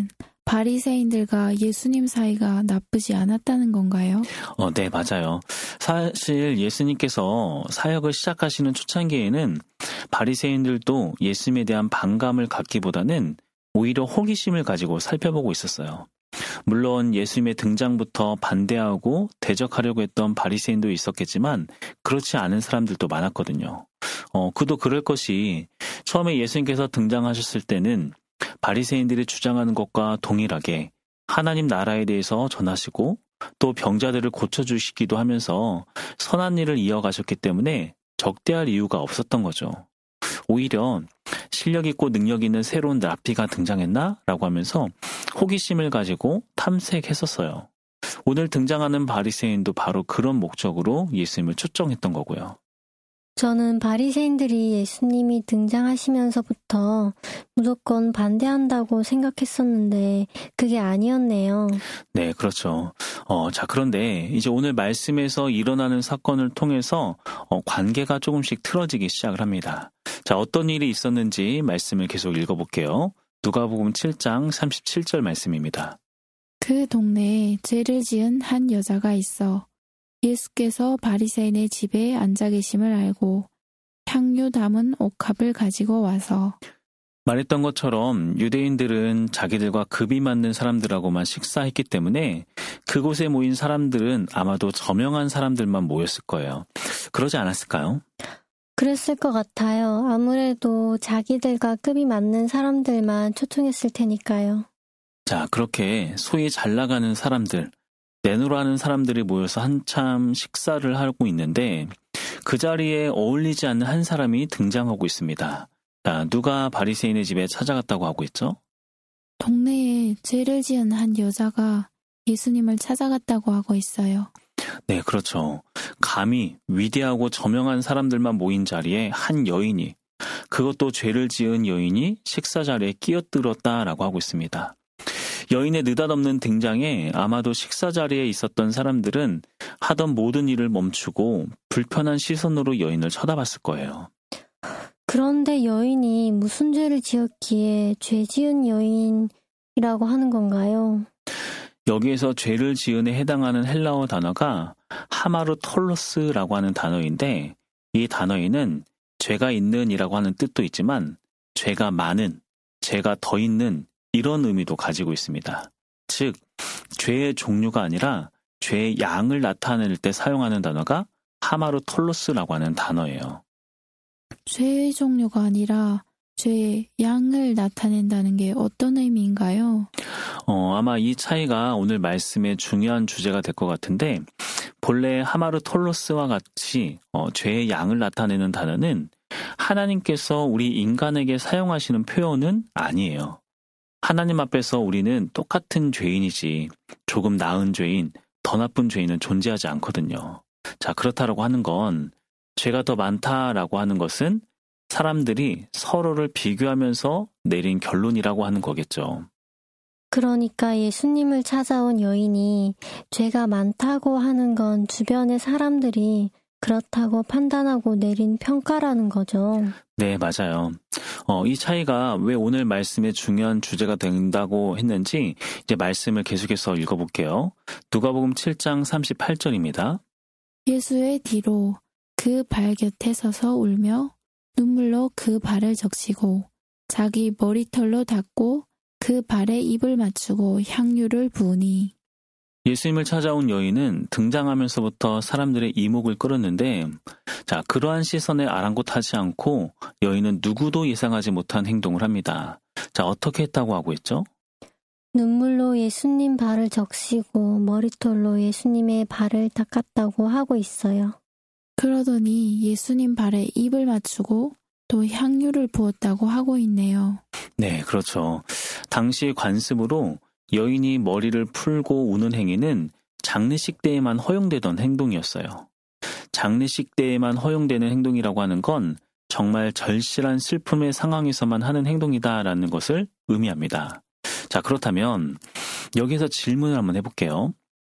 바리새인들과 예수님 사이가 나쁘지 않았다는 건가요? 어, 네, 맞아요. 사실 예수님께서 사역을 시작하시는 초창기에는 바리새인들도 예수님에 대한 반감을 갖기보다는 오히려 호기심을 가지고 살펴보고 있었어요. 물론 예수님의 등장부터 반대하고 대적하려고 했던 바리새인도 있었겠지만 그렇지 않은 사람들도 많았거든요. 어, 그도 그럴 것이 처음에 예수님께서 등장하셨을 때는 바리새인들이 주장하는 것과 동일하게 하나님 나라에 대해서 전하시고 또 병자들을 고쳐주시기도 하면서 선한 일을 이어가셨기 때문에 적대할 이유가 없었던 거죠. 오히려 실력 있고 능력 있는 새로운 랍비가 등장했나? 라고 하면서 호기심을 가지고 탐색했었어요. 오늘 등장하는 바리새인도 바로 그런 목적으로 예수님을 초청했던 거고요. 저는 바리새인들이 예수님이 등장하시면서부터 무조건 반대한다고 생각했었는데 그게 아니었네요. 네, 그렇죠. 어, 자, 그런데 이제 오늘 말씀에서 일어나는 사건을 통해서 어, 관계가 조금씩 틀어지기 시작을 합니다. 자, 어떤 일이 있었는지 말씀을 계속 읽어볼게요. 누가복음 칠 장 삼십칠 절 말씀입니다. 그 동네에 죄를 지은 한 여자가 있어 예수께서 바리새인의 집에 앉아 계심을 알고 향유 담은 옥합을 가지고 와서 말했던 것처럼 유대인들은 자기들과 급이 맞는 사람들하고만 식사했기 때문에 그곳에 모인 사람들은 아마도 저명한 사람들만 모였을 거예요. 그러지 않았을까요? 그랬을 것 같아요. 아무래도 자기들과 급이 맞는 사람들만 초청했을 테니까요. 자, 그렇게 소위 잘 나가는 사람들, 내노라는 사람들이 모여서 한참 식사를 하고 있는데 그 자리에 어울리지 않는 한 사람이 등장하고 있습니다. 자, 누가 바리새인의 집에 찾아갔다고 하고 있죠? 동네에 죄를 지은 한 여자가 예수님을 찾아갔다고 하고 있어요. 네, 그렇죠. 감히 위대하고 저명한 사람들만 모인 자리에 한 여인이, 그것도 죄를 지은 여인이 식사 자리에 끼어들었다라고 하고 있습니다. 여인의 느닷없는 등장에 아마도 식사 자리에 있었던 사람들은 하던 모든 일을 멈추고 불편한 시선으로 여인을 쳐다봤을 거예요. 그런데 여인이 무슨 죄를 지었기에 죄 지은 여인이라고 하는 건가요? 여기에서 죄를 지은에 해당하는 헬라어 단어가 하마르톨로스라고 하는 단어인데 이 단어에는 죄가 있는 이라고 하는 뜻도 있지만 죄가 많은, 죄가 더 있는 이런 의미도 가지고 있습니다. 즉, 죄의 종류가 아니라 죄의 양을 나타낼 때 사용하는 단어가 하마르톨로스라고 하는 단어예요. 죄의 종류가 아니라 죄의 양을 나타낸다는 게 어떤 의미인가요? 어, 아마 이 차이가 오늘 말씀의 중요한 주제가 될 것 같은데 본래 하마르톨로스와 같이 어, 죄의 양을 나타내는 단어는 하나님께서 우리 인간에게 사용하시는 표현은 아니에요. 하나님 앞에서 우리는 똑같은 죄인이지 조금 나은 죄인, 더 나쁜 죄인은 존재하지 않거든요. 자, 그렇다라고 하는 건 죄가 더 많다라고 하는 것은 사람들이 서로를 비교하면서 내린 결론이라고 하는 거겠죠. 그러니까 예수님을 찾아온 여인이 죄가 많다고 하는 건 주변의 사람들이 그렇다고 판단하고 내린 평가라는 거죠. 네, 맞아요. 어, 이 차이가 왜 오늘 말씀의 중요한 주제가 된다고 했는지 이제 말씀을 계속해서 읽어볼게요. 누가복음 칠 장 삼십팔 절입니다. 예수의 뒤로 그 발 곁에 서서 울며 눈물로 그 발을 적시고 자기 머리털로 닦고 그 발에 입을 맞추고 향유를 부으니. 예수님을 찾아온 여인은 등장하면서부터 사람들의 이목을 끌었는데 자, 그러한 시선에 아랑곳하지 않고 여인은 누구도 예상하지 못한 행동을 합니다. 자, 어떻게 했다고 하고 있죠? 눈물로 예수님 발을 적시고 머리털로 예수님의 발을 닦았다고 하고 있어요. 그러더니 예수님 발에 입을 맞추고 또 향유를 부었다고 하고 있네요. 네, 그렇죠. 당시 관습으로 여인이 머리를 풀고 우는 행위는 장례식 때에만 허용되던 행동이었어요. 장례식 때에만 허용되는 행동이라고 하는 건 정말 절실한 슬픔의 상황에서만 하는 행동이다라는 것을 의미합니다. 자, 그렇다면 여기서 질문을 한번 해볼게요.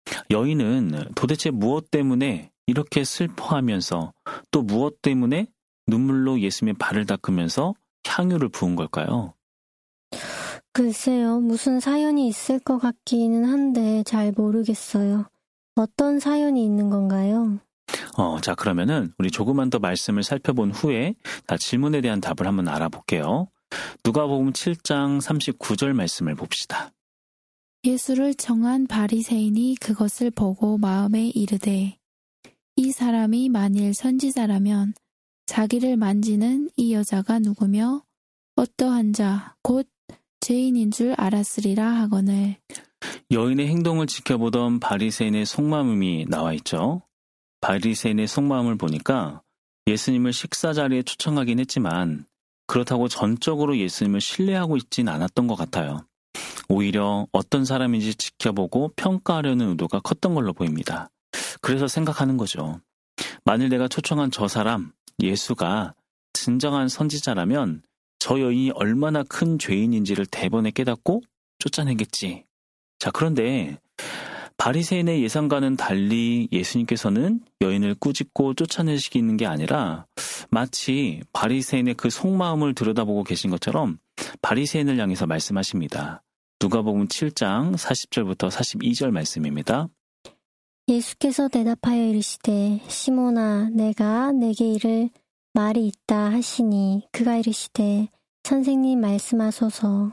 여인은 도대체 무엇 때문에 이렇게 슬퍼하면서 또 무엇 때문에 눈물로 예수님의 발을 닦으면서 향유를 부은 걸까요? 글쎄요, 무슨 사연이 있을 것 같기는 한데 잘 모르겠어요. 어떤 사연이 있는 건가요? 어, 자, 그러면은 우리 조금만 더 말씀을 살펴본 후에 다 질문에 대한 답을 한번 알아볼게요. 누가복음 칠 장 삼십구 절 말씀을 봅시다. 예수를 정한 바리새인이 그것을 보고 마음에 이르되 이 사람이 만일 선지자라면 자기를 만지는 이 여자가 누구며 어떠한 자 곧 죄인인 줄 알았으리라 하거늘. 여인의 행동을 지켜보던 바리새인의 속마음이 나와 있죠. 바리새인의 속마음을 보니까 예수님을 식사 자리에 초청하긴 했지만 그렇다고 전적으로 예수님을 신뢰하고 있진 않았던 것 같아요. 오히려 어떤 사람인지 지켜보고 평가하려는 의도가 컸던 걸로 보입니다. 그래서 생각하는 거죠. 만일 내가 초청한 저 사람, 예수가 진정한 선지자라면 저 여인이 얼마나 큰 죄인인지를 대번에 깨닫고 쫓아내겠지. 자, 그런데 바리새인의 예상과는 달리 예수님께서는 여인을 꾸짖고 쫓아내시는 게 아니라 마치 바리새인의 그 속마음을 들여다보고 계신 것처럼 바리새인을 향해서 말씀하십니다. 누가복음 칠 장 사십 절부터 사십이 절 말씀입니다. 예수께서 대답하여 이르시되 시몬아 내가 내게 이를 말이 있다 하시니 그가 이르시되 선생님 말씀하소서.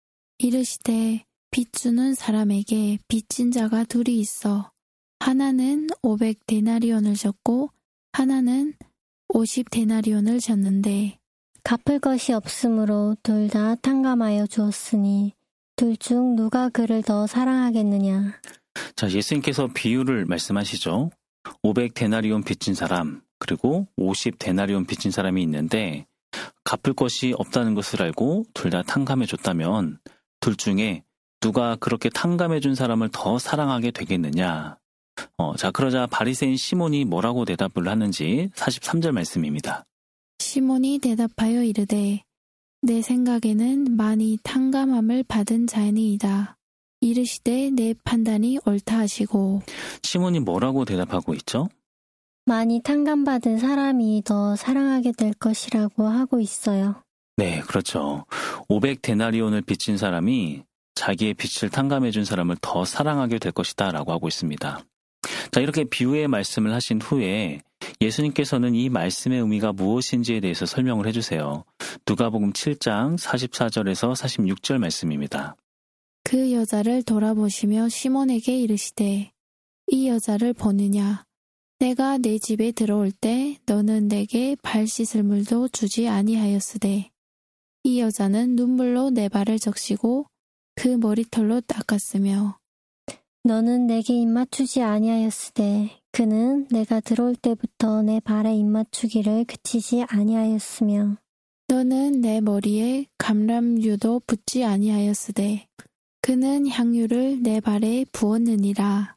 이르시되 빚 주는 사람에게 빚진 자가 둘이 있어 하나는 오백 데나리온을 졌고 하나는 오십 데나리온을 졌는데 갚을 것이 없으므로 둘 다 탕감하여 주었으니 둘 중 누가 그를 더 사랑하겠느냐. 자, 예수님께서 비유를 말씀하시죠. 오백 데나리온 빚진 사람 그리고 오십 데나리온 빚진 사람이 있는데 갚을 것이 없다는 것을 알고 둘 다 탕감해 줬다면 둘 중에 누가 그렇게 탕감해 준 사람을 더 사랑하게 되겠느냐. 어, 자, 그러자 바리새인 시몬이 뭐라고 대답을 하는지 사십삼 절 말씀입니다. 시몬이 대답하여 이르되 내 생각에는 많이 탕감함을 받은 자니이다. 이르시되 내 판단이 옳다 하시고. 시몬이 뭐라고 대답하고 있죠? 많이 탕감받은 사람이 더 사랑하게 될 것이라고 하고 있어요. 네, 그렇죠. 오백 데나리온을 빚진 사람이 자기의 빚을 탕감해 준 사람을 더 사랑하게 될 것이다 라고 하고 있습니다. 자, 이렇게 비유의 말씀을 하신 후에 예수님께서는 이 말씀의 의미가 무엇인지에 대해서 설명을 해주세요. 누가복음 칠 장 사십사 절에서 사십육 절 말씀입니다. 그 여자를 돌아보시며 시몬에게 이르시되 이 여자를 보느냐. 내가 내 집에 들어올 때 너는 내게 발 씻을 물도 주지 아니하였으되 이 여자는 눈물로 내 발을 적시고 그 머리털로 닦았으며 너는 내게 입맞추지 아니하였으되 그는 내가 들어올 때부터 내 발에 입맞추기를 그치지 아니하였으며 너는 내 머리에 감람유도 붓지 아니하였으되 그는 향유를 내 발에 부었느니라.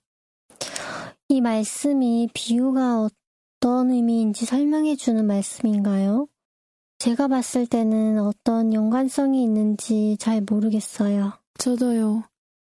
이 말씀이 비유가 어떤 의미인지 설명해 주는 말씀인가요? 제가 봤을 때는 어떤 연관성이 있는지 잘 모르겠어요. 저도요.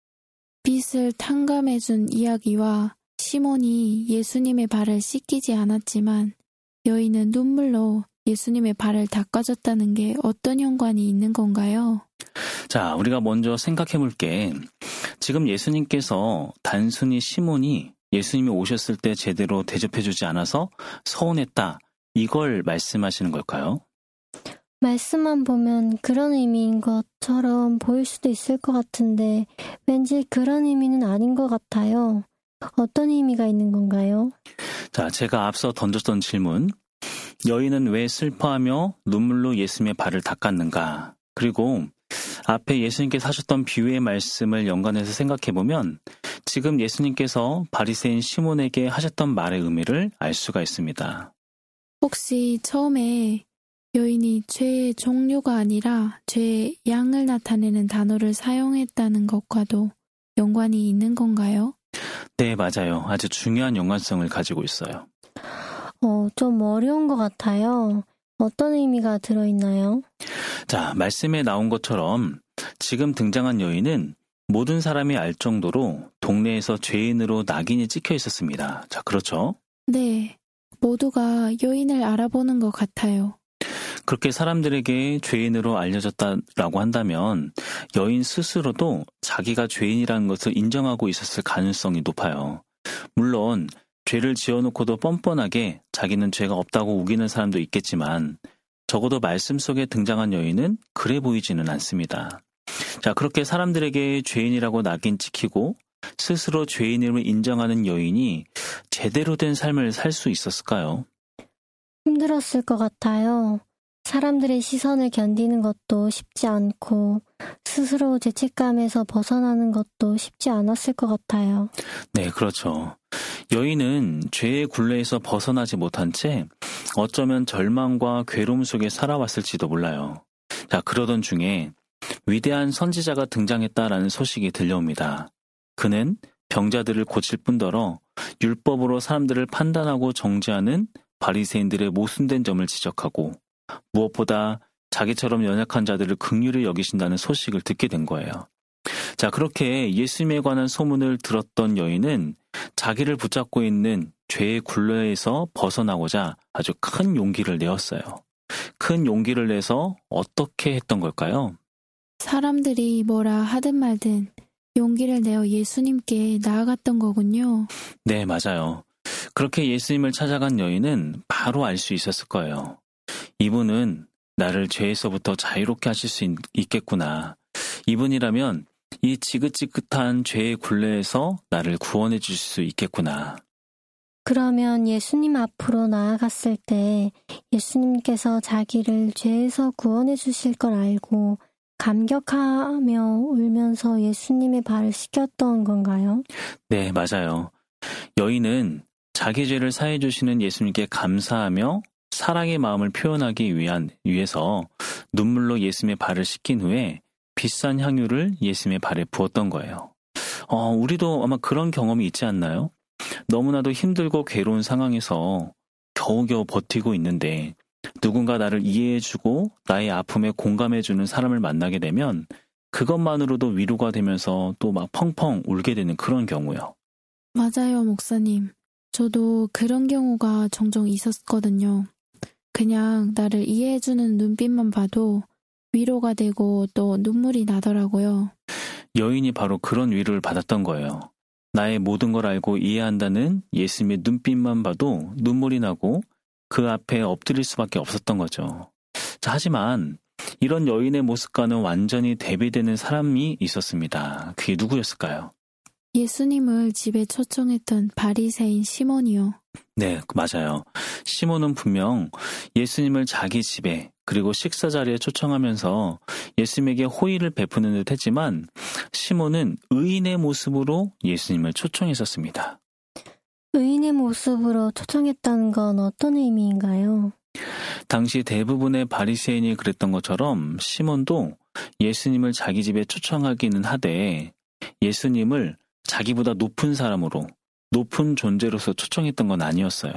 빚을 탕감해준 이야기와 시몬이 예수님의 발을 씻기지 않았지만 여인은 눈물로 예수님의 발을 닦아줬다는 게 어떤 연관이 있는 건가요? 자, 우리가 먼저 생각해 볼게. 지금 예수님께서 단순히 시몬이 예수님이 오셨을 때 제대로 대접해주지 않아서 서운했다. 이걸 말씀하시는 걸까요? 말씀만 보면 그런 의미인 것처럼 보일 수도 있을 것 같은데 왠지 그런 의미는 아닌 것 같아요. 어떤 의미가 있는 건가요? 자, 제가 앞서 던졌던 질문. 여인은 왜 슬퍼하며 눈물로 예수님의 발을 닦았는가? 그리고 앞에 예수님께서 하셨던 비유의 말씀을 연관해서 생각해보면 지금 예수님께서 바리새인 시몬에게 하셨던 말의 의미를 알 수가 있습니다. 혹시 처음에 여인이 죄의 종류가 아니라 죄의 양을 나타내는 단어를 사용했다는 것과도 연관이 있는 건가요? 네, 맞아요. 아주 중요한 연관성을 가지고 있어요. 어, 좀 어려운 것 같아요. 어떤 의미가 들어있나요? 자, 말씀에 나온 것처럼 지금 등장한 여인은 모든 사람이 알 정도로 동네에서 죄인으로 낙인이 찍혀 있었습니다. 자, 그렇죠? 네, 모두가 여인을 알아보는 것 같아요. 그렇게 사람들에게 죄인으로 알려졌다라고 한다면 여인 스스로도 자기가 죄인이라는 것을 인정하고 있었을 가능성이 높아요. 물론 죄를 지어놓고도 뻔뻔하게 자기는 죄가 없다고 우기는 사람도 있겠지만 적어도 말씀 속에 등장한 여인은 그래 보이지는 않습니다. 자, 그렇게 사람들에게 죄인이라고 낙인 찍히고 스스로 죄인임을 인정하는 여인이 제대로 된 삶을 살 수 있었을까요? 힘들었을 것 같아요. 사람들의 시선을 견디는 것도 쉽지 않고 스스로 죄책감에서 벗어나는 것도 쉽지 않았을 것 같아요. 네, 그렇죠. 여인은 죄의 굴레에서 벗어나지 못한 채 어쩌면 절망과 괴로움 속에 살아왔을지도 몰라요. 자, 그러던 중에 위대한 선지자가 등장했다라는 소식이 들려옵니다. 그는 병자들을 고칠 뿐더러 율법으로 사람들을 판단하고 정죄하는 바리새인들의 모순된 점을 지적하고 무엇보다 자기처럼 연약한 자들을 긍휼히 여기신다는 소식을 듣게 된 거예요. 자, 그렇게 예수님에 관한 소문을 들었던 여인은 자기를 붙잡고 있는 죄의 굴레에서 벗어나고자 아주 큰 용기를 내었어요. 큰 용기를 내서 어떻게 했던 걸까요? 사람들이 뭐라 하든 말든 용기를 내어 예수님께 나아갔던 거군요. 네, 맞아요. 그렇게 예수님을 찾아간 여인은 바로 알 수 있었을 거예요. 이분은 나를 죄에서부터 자유롭게 하실 수 있, 있겠구나. 이분이라면 이 지긋지긋한 죄의 굴레에서 나를 구원해 주실 수 있겠구나. 그러면 예수님 앞으로 나아갔을 때 예수님께서 자기를 죄에서 구원해 주실 걸 알고 감격하며 울면서 예수님의 발을 씻겼던 건가요? 네, 맞아요. 여인은 자기 죄를 사해 주시는 예수님께 감사하며 사랑의 마음을 표현하기 위한 위해서 눈물로 예수님의 발을 씻긴 후에 비싼 향유를 예수님의 발에 부었던 거예요. 어, 우리도 아마 그런 경험이 있지 않나요? 너무나도 힘들고 괴로운 상황에서 겨우겨우 버티고 있는데 누군가 나를 이해해주고 나의 아픔에 공감해주는 사람을 만나게 되면 그것만으로도 위로가 되면서 또 막 펑펑 울게 되는 그런 경우요. 맞아요, 목사님. 저도 그런 경우가 종종 있었거든요. 그냥 나를 이해해주는 눈빛만 봐도 위로가 되고 또 눈물이 나더라고요. 여인이 바로 그런 위로를 받았던 거예요. 나의 모든 걸 알고 이해한다는 예수님의 눈빛만 봐도 눈물이 나고 그 앞에 엎드릴 수밖에 없었던 거죠. 자, 하지만 이런 여인의 모습과는 완전히 대비되는 사람이 있었습니다. 그게 누구였을까요? 예수님을 집에 초청했던 바리새인 시몬이요. 네, 맞아요. 시몬은 분명 예수님을 자기 집에 그리고 식사 자리에 초청하면서 예수님에게 호의를 베푸는 듯 했지만 시몬은 의인의 모습으로 예수님을 초청했었습니다. 의인의 모습으로 초청했다는 건 어떤 의미인가요? 당시 대부분의 바리새인이 그랬던 것처럼 시몬도 예수님을 자기 집에 초청하기는 하되 예수님을 자기보다 높은 사람으로 높은 존재로서 초청했던 건 아니었어요.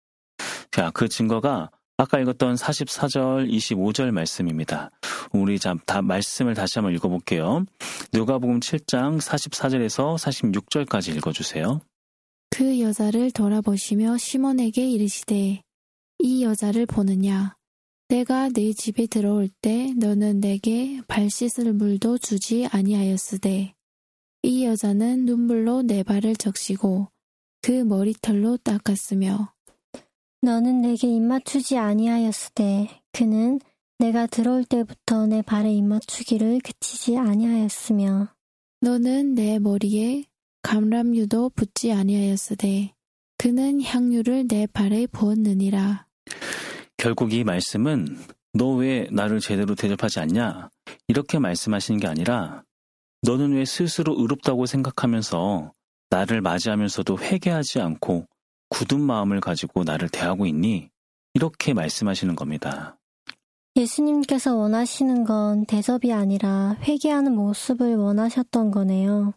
자, 그 증거가 아까 읽었던 사십사 절, 이십오 절 말씀입니다. 우리 자, 다 말씀을 다시 한번 읽어볼게요. 누가복음 칠 장 사십사 절에서 사십육 절까지 읽어주세요. 그 여자를 돌아보시며 시몬에게 이르시되 이 여자를 보느냐? 내가 네 집에 들어올 때 너는 내게 발 씻을 물도 주지 아니하였으되 이 여자는 눈물로 내 발을 적시고 그 머리털로 닦았으며 너는 내게 입맞추지 아니하였으되 그는 내가 들어올 때부터 내 발에 입맞추기를 그치지 아니하였으며 너는 내 머리에 감람유도 붓지 아니하였으되 그는 향유를 내 발에 부었느니라. 결국 이 말씀은 너 왜 나를 제대로 대접하지 않냐? 이렇게 말씀하시는 게 아니라 너는 왜 스스로 의롭다고 생각하면서 나를 맞이하면서도 회개하지 않고 굳은 마음을 가지고 나를 대하고 있니? 이렇게 말씀하시는 겁니다. 예수님께서 원하시는 건 대접이 아니라 회개하는 모습을 원하셨던 거네요.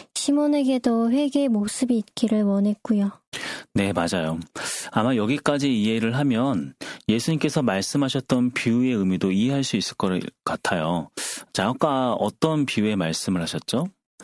시몬에게도 회개의 모습이 있기를 원했고요. 네, 맞아요. 아마 여기까지 이해를 하면 예수님께서 말씀하셨던 비유의 의미도 이해할 수 있을 것 같아요. 자, 아까 어떤 비유의 말씀을 하셨죠?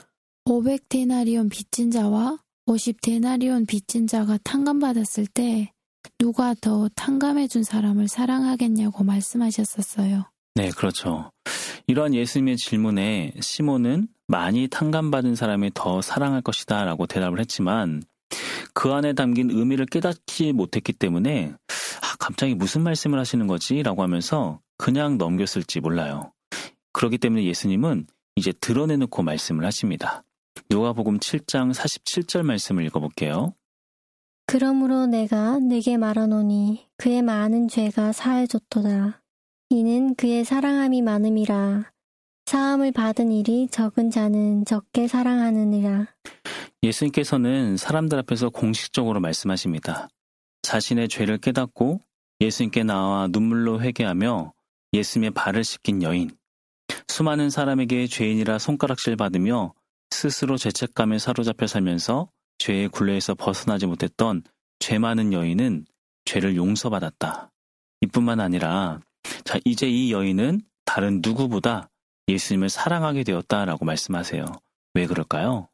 오백 데나리온 빚진 자와 오십 데나리온 빚진 자가 탕감받았을 때 누가 더 탕감해준 사람을 사랑하겠냐고 말씀하셨었어요. 네, 그렇죠. 이러한 예수님의 질문에 시몬은 많이 탕감받은 사람이 더 사랑할 것이다 라고 대답을 했지만 그 안에 담긴 의미를 깨닫지 못했기 때문에 아, 갑자기 무슨 말씀을 하시는 거지? 라고 하면서 그냥 넘겼을지 몰라요. 그렇기 때문에 예수님은 이제 드러내놓고 말씀을 하십니다. 누가복음 칠 장 사십칠 절 말씀을 읽어볼게요. 그러므로 내가 네게 말하노니 그의 많은 죄가 사해졌도다. 이는 그의 사랑함이 많음이라. 사함을 받은 일이 적은 자는 적게 사랑하느니라. 예수님께서는 사람들 앞에서 공식적으로 말씀하십니다. 자신의 죄를 깨닫고 예수님께 나와 눈물로 회개하며 예수님의 발을 씻긴 여인, 수많은 사람에게 죄인이라 손가락질 받으며 스스로 죄책감에 사로잡혀 살면서 죄의 굴레에서 벗어나지 못했던 죄 많은 여인은 죄를 용서받았다. 이뿐만 아니라 자 이제 이 여인은 다른 누구보다 예수님을 사랑하게 되었다라고 말씀하세요. 왜 그럴까요?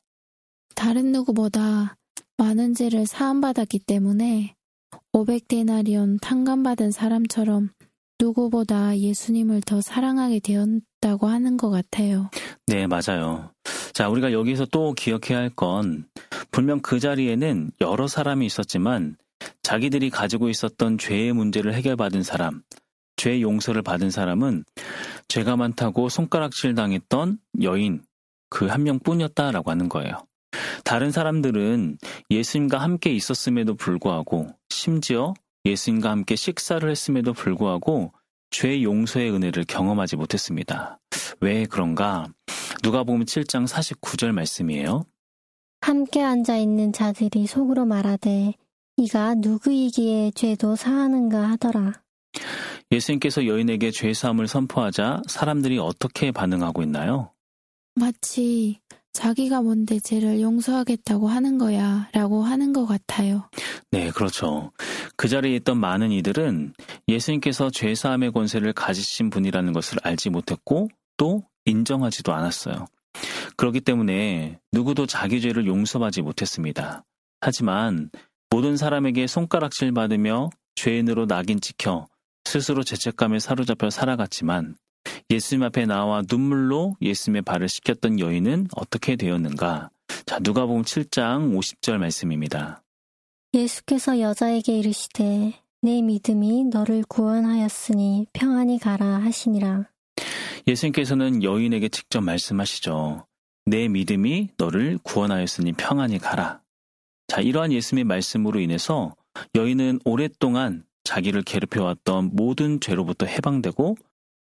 다른 누구보다 많은 죄를 사함받았기 때문에 오백 데나리온 탕감받은 사람처럼 누구보다 예수님을 더 사랑하게 되었다고 하는 것 같아요. 네, 맞아요. 자, 우리가 여기서 또 기억해야 할 건 분명 그 자리에는 여러 사람이 있었지만 자기들이 가지고 있었던 죄의 문제를 해결받은 사람, 죄 용서를 받은 사람은 죄가 많다고 손가락질 당했던 여인 그 한 명뿐이었다라고 하는 거예요. 다른 사람들은 예수님과 함께 있었음에도 불구하고 심지어 예수님과 함께 식사를 했음에도 불구하고 죄 용서의 은혜를 경험하지 못했습니다. 왜 그런가? 누가복음 칠 장 사십구 절 말씀이에요. 함께 앉아있는 자들이 속으로 말하되 이가 누구이기에 죄도 사하는가 하더라. 예수님께서 여인에게 죄사함을 선포하자 사람들이 어떻게 반응하고 있나요? 마치 자기가 뭔데 죄를 용서하겠다고 하는 거야 라고 하는 것 같아요. 네, 그렇죠. 그 자리에 있던 많은 이들은 예수님께서 죄사함의 권세를 가지신 분이라는 것을 알지 못했고 또 인정하지도 않았어요. 그렇기 때문에 누구도 자기 죄를 용서하지 못했습니다. 하지만 모든 사람에게 손가락질 받으며 죄인으로 낙인 찍혀 스스로 죄책감에 사로잡혀 살아갔지만 예수님 앞에 나와 눈물로 예수님의 발을 씻겼던 여인은 어떻게 되었는가? 자, 누가복음 칠 장 오십 절 말씀입니다. 예수께서 여자에게 이르시되 내 믿음이 너를 구원하였으니 평안히 가라 하시니라. 예수님께서는 여인에게 직접 말씀하시죠. 내 믿음이 너를 구원하였으니 평안히 가라. 자, 이러한 예수님의 말씀으로 인해서 여인은 오랫동안 자기를 괴롭혀왔던 모든 죄로부터 해방되고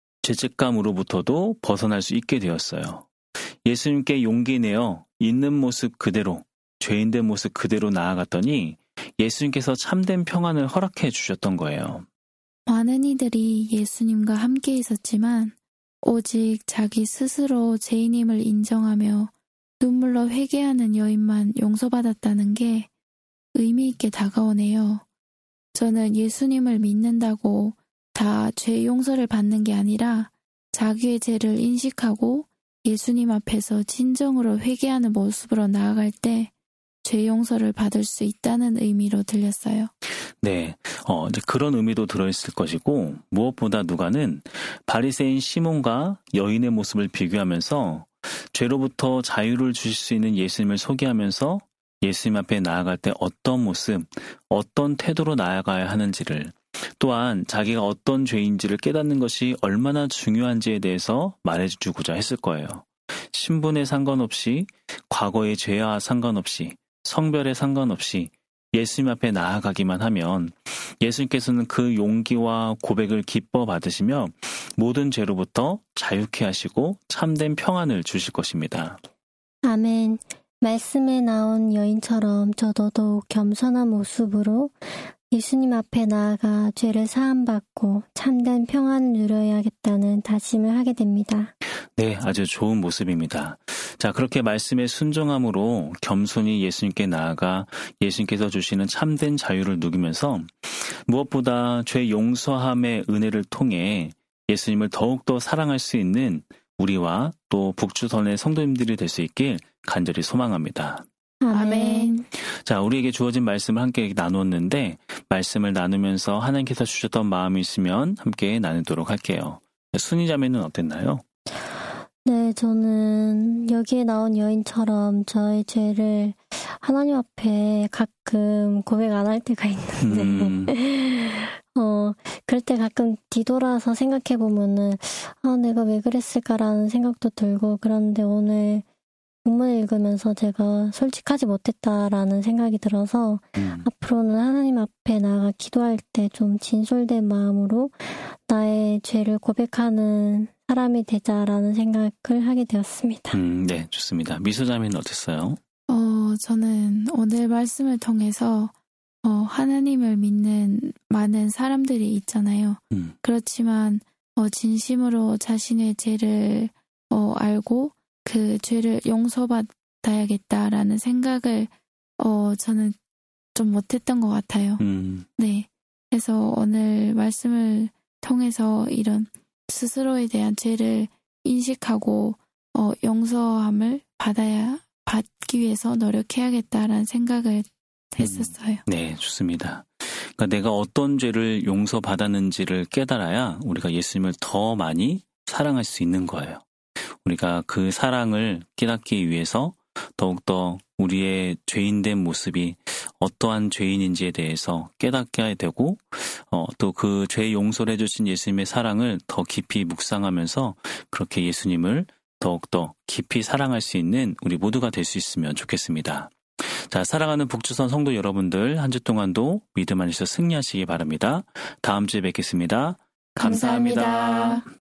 죄책감으로부터도 벗어날 수 있게 되었어요. 예수님께 용기 내어 있는 모습 그대로, 죄인된 모습 그대로 나아갔더니 예수님께서 참된 평안을 허락해 주셨던 거예요. 많은 이들이 예수님과 함께 있었지만 오직 자기 스스로 죄인임을 인정하며 눈물로 회개하는 여인만 용서받았다는 게 의미 있게 다가오네요. 저는 예수님을 믿는다고 다 죄 용서를 받는 게 아니라 자기의 죄를 인식하고 예수님 앞에서 진정으로 회개하는 모습으로 나아갈 때 죄 용서를 받을 수 있다는 의미로 들렸어요. 네, 어, 이제 그런 의미도 들어있을 것이고 무엇보다 누가는 바리새인 시몬과 여인의 모습을 비교하면서 죄로부터 자유를 주실 수 있는 예수님을 소개하면서 예수님 앞에 나아갈 때 어떤 모습, 어떤 태도로 나아가야 하는지를 또한 자기가 어떤 죄인지를 깨닫는 것이 얼마나 중요한지에 대해서 말해주고자 했을 거예요. 신분에 상관없이, 과거의 죄와 상관없이, 성별에 상관없이 예수님 앞에 나아가기만 하면 예수님께서는 그 용기와 고백을 기뻐 받으시며 모든 죄로부터 자유케 하시고 참된 평안을 주실 것입니다. 아멘. 말씀에 나온 여인처럼 저도 더욱 겸손한 모습으로 예수님 앞에 나아가 죄를 사함받고 참된 평안을 누려야겠다는 다짐을 하게 됩니다. 네, 아주 좋은 모습입니다. 자, 그렇게 말씀에 순종함으로 겸손히 예수님께 나아가 예수님께서 주시는 참된 자유를 누리면서 무엇보다 죄 용서함의 은혜를 통해 예수님을 더욱더 사랑할 수 있는 우리와 또 북주선의 성도님들이 될 수 있길 간절히 소망합니다. 아멘. 자, 우리에게 주어진 말씀을 함께 나눴는데 말씀을 나누면서 하나님께서 주셨던 마음이 있으면 함께 나누도록 할게요. 순이 자매는 어땠나요? 네, 저는 여기에 나온 여인처럼 저의 죄를 하나님 앞에 가끔 고백 안 할 때가 있는데 음. 어, 그럴 때 가끔 뒤돌아서 생각해 보면은 아, 내가 왜 그랬을까라는 생각도 들고 그런데 오늘 본문을 읽으면서 제가 솔직하지 못했다라는 생각이 들어서 음. 앞으로는 하나님 앞에 나가 기도할 때 좀 진솔된 마음으로 나의 죄를 고백하는 사람이 되자라는 생각을 하게 되었습니다. 음, 네, 좋습니다. 미소자매는 어땠어요? 어, 저는 오늘 말씀을 통해서 어, 하나님을 믿는 많은 사람들이 있잖아요. 음. 그렇지만 어, 진심으로 자신의 죄를 어, 알고 그 죄를 용서받아야겠다라는 생각을 어, 저는 좀 못했던 것 같아요. 음. 네. 그래서 오늘 말씀을 통해서 이런 스스로에 대한 죄를 인식하고 어, 용서함을 받아야 받기 위해서 노력해야겠다라는 생각을 했었어요. 음, 네, 좋습니다. 그러니까 내가 어떤 죄를 용서받았는지를 깨달아야 우리가 예수님을 더 많이 사랑할 수 있는 거예요. 우리가 그 사랑을 깨닫기 위해서 더욱더 우리의 죄인된 모습이 어떠한 죄인인지에 대해서 깨닫게 되고 어, 또 그 죄 용서를 해주신 예수님의 사랑을 더 깊이 묵상하면서 그렇게 예수님을 더욱더 깊이 사랑할 수 있는 우리 모두가 될 수 있으면 좋겠습니다. 자, 사랑하는 북주선 성도 여러분들, 한 주 동안도 믿음 안에서 승리하시기 바랍니다. 다음 주에 뵙겠습니다. 감사합니다. 감사합니다.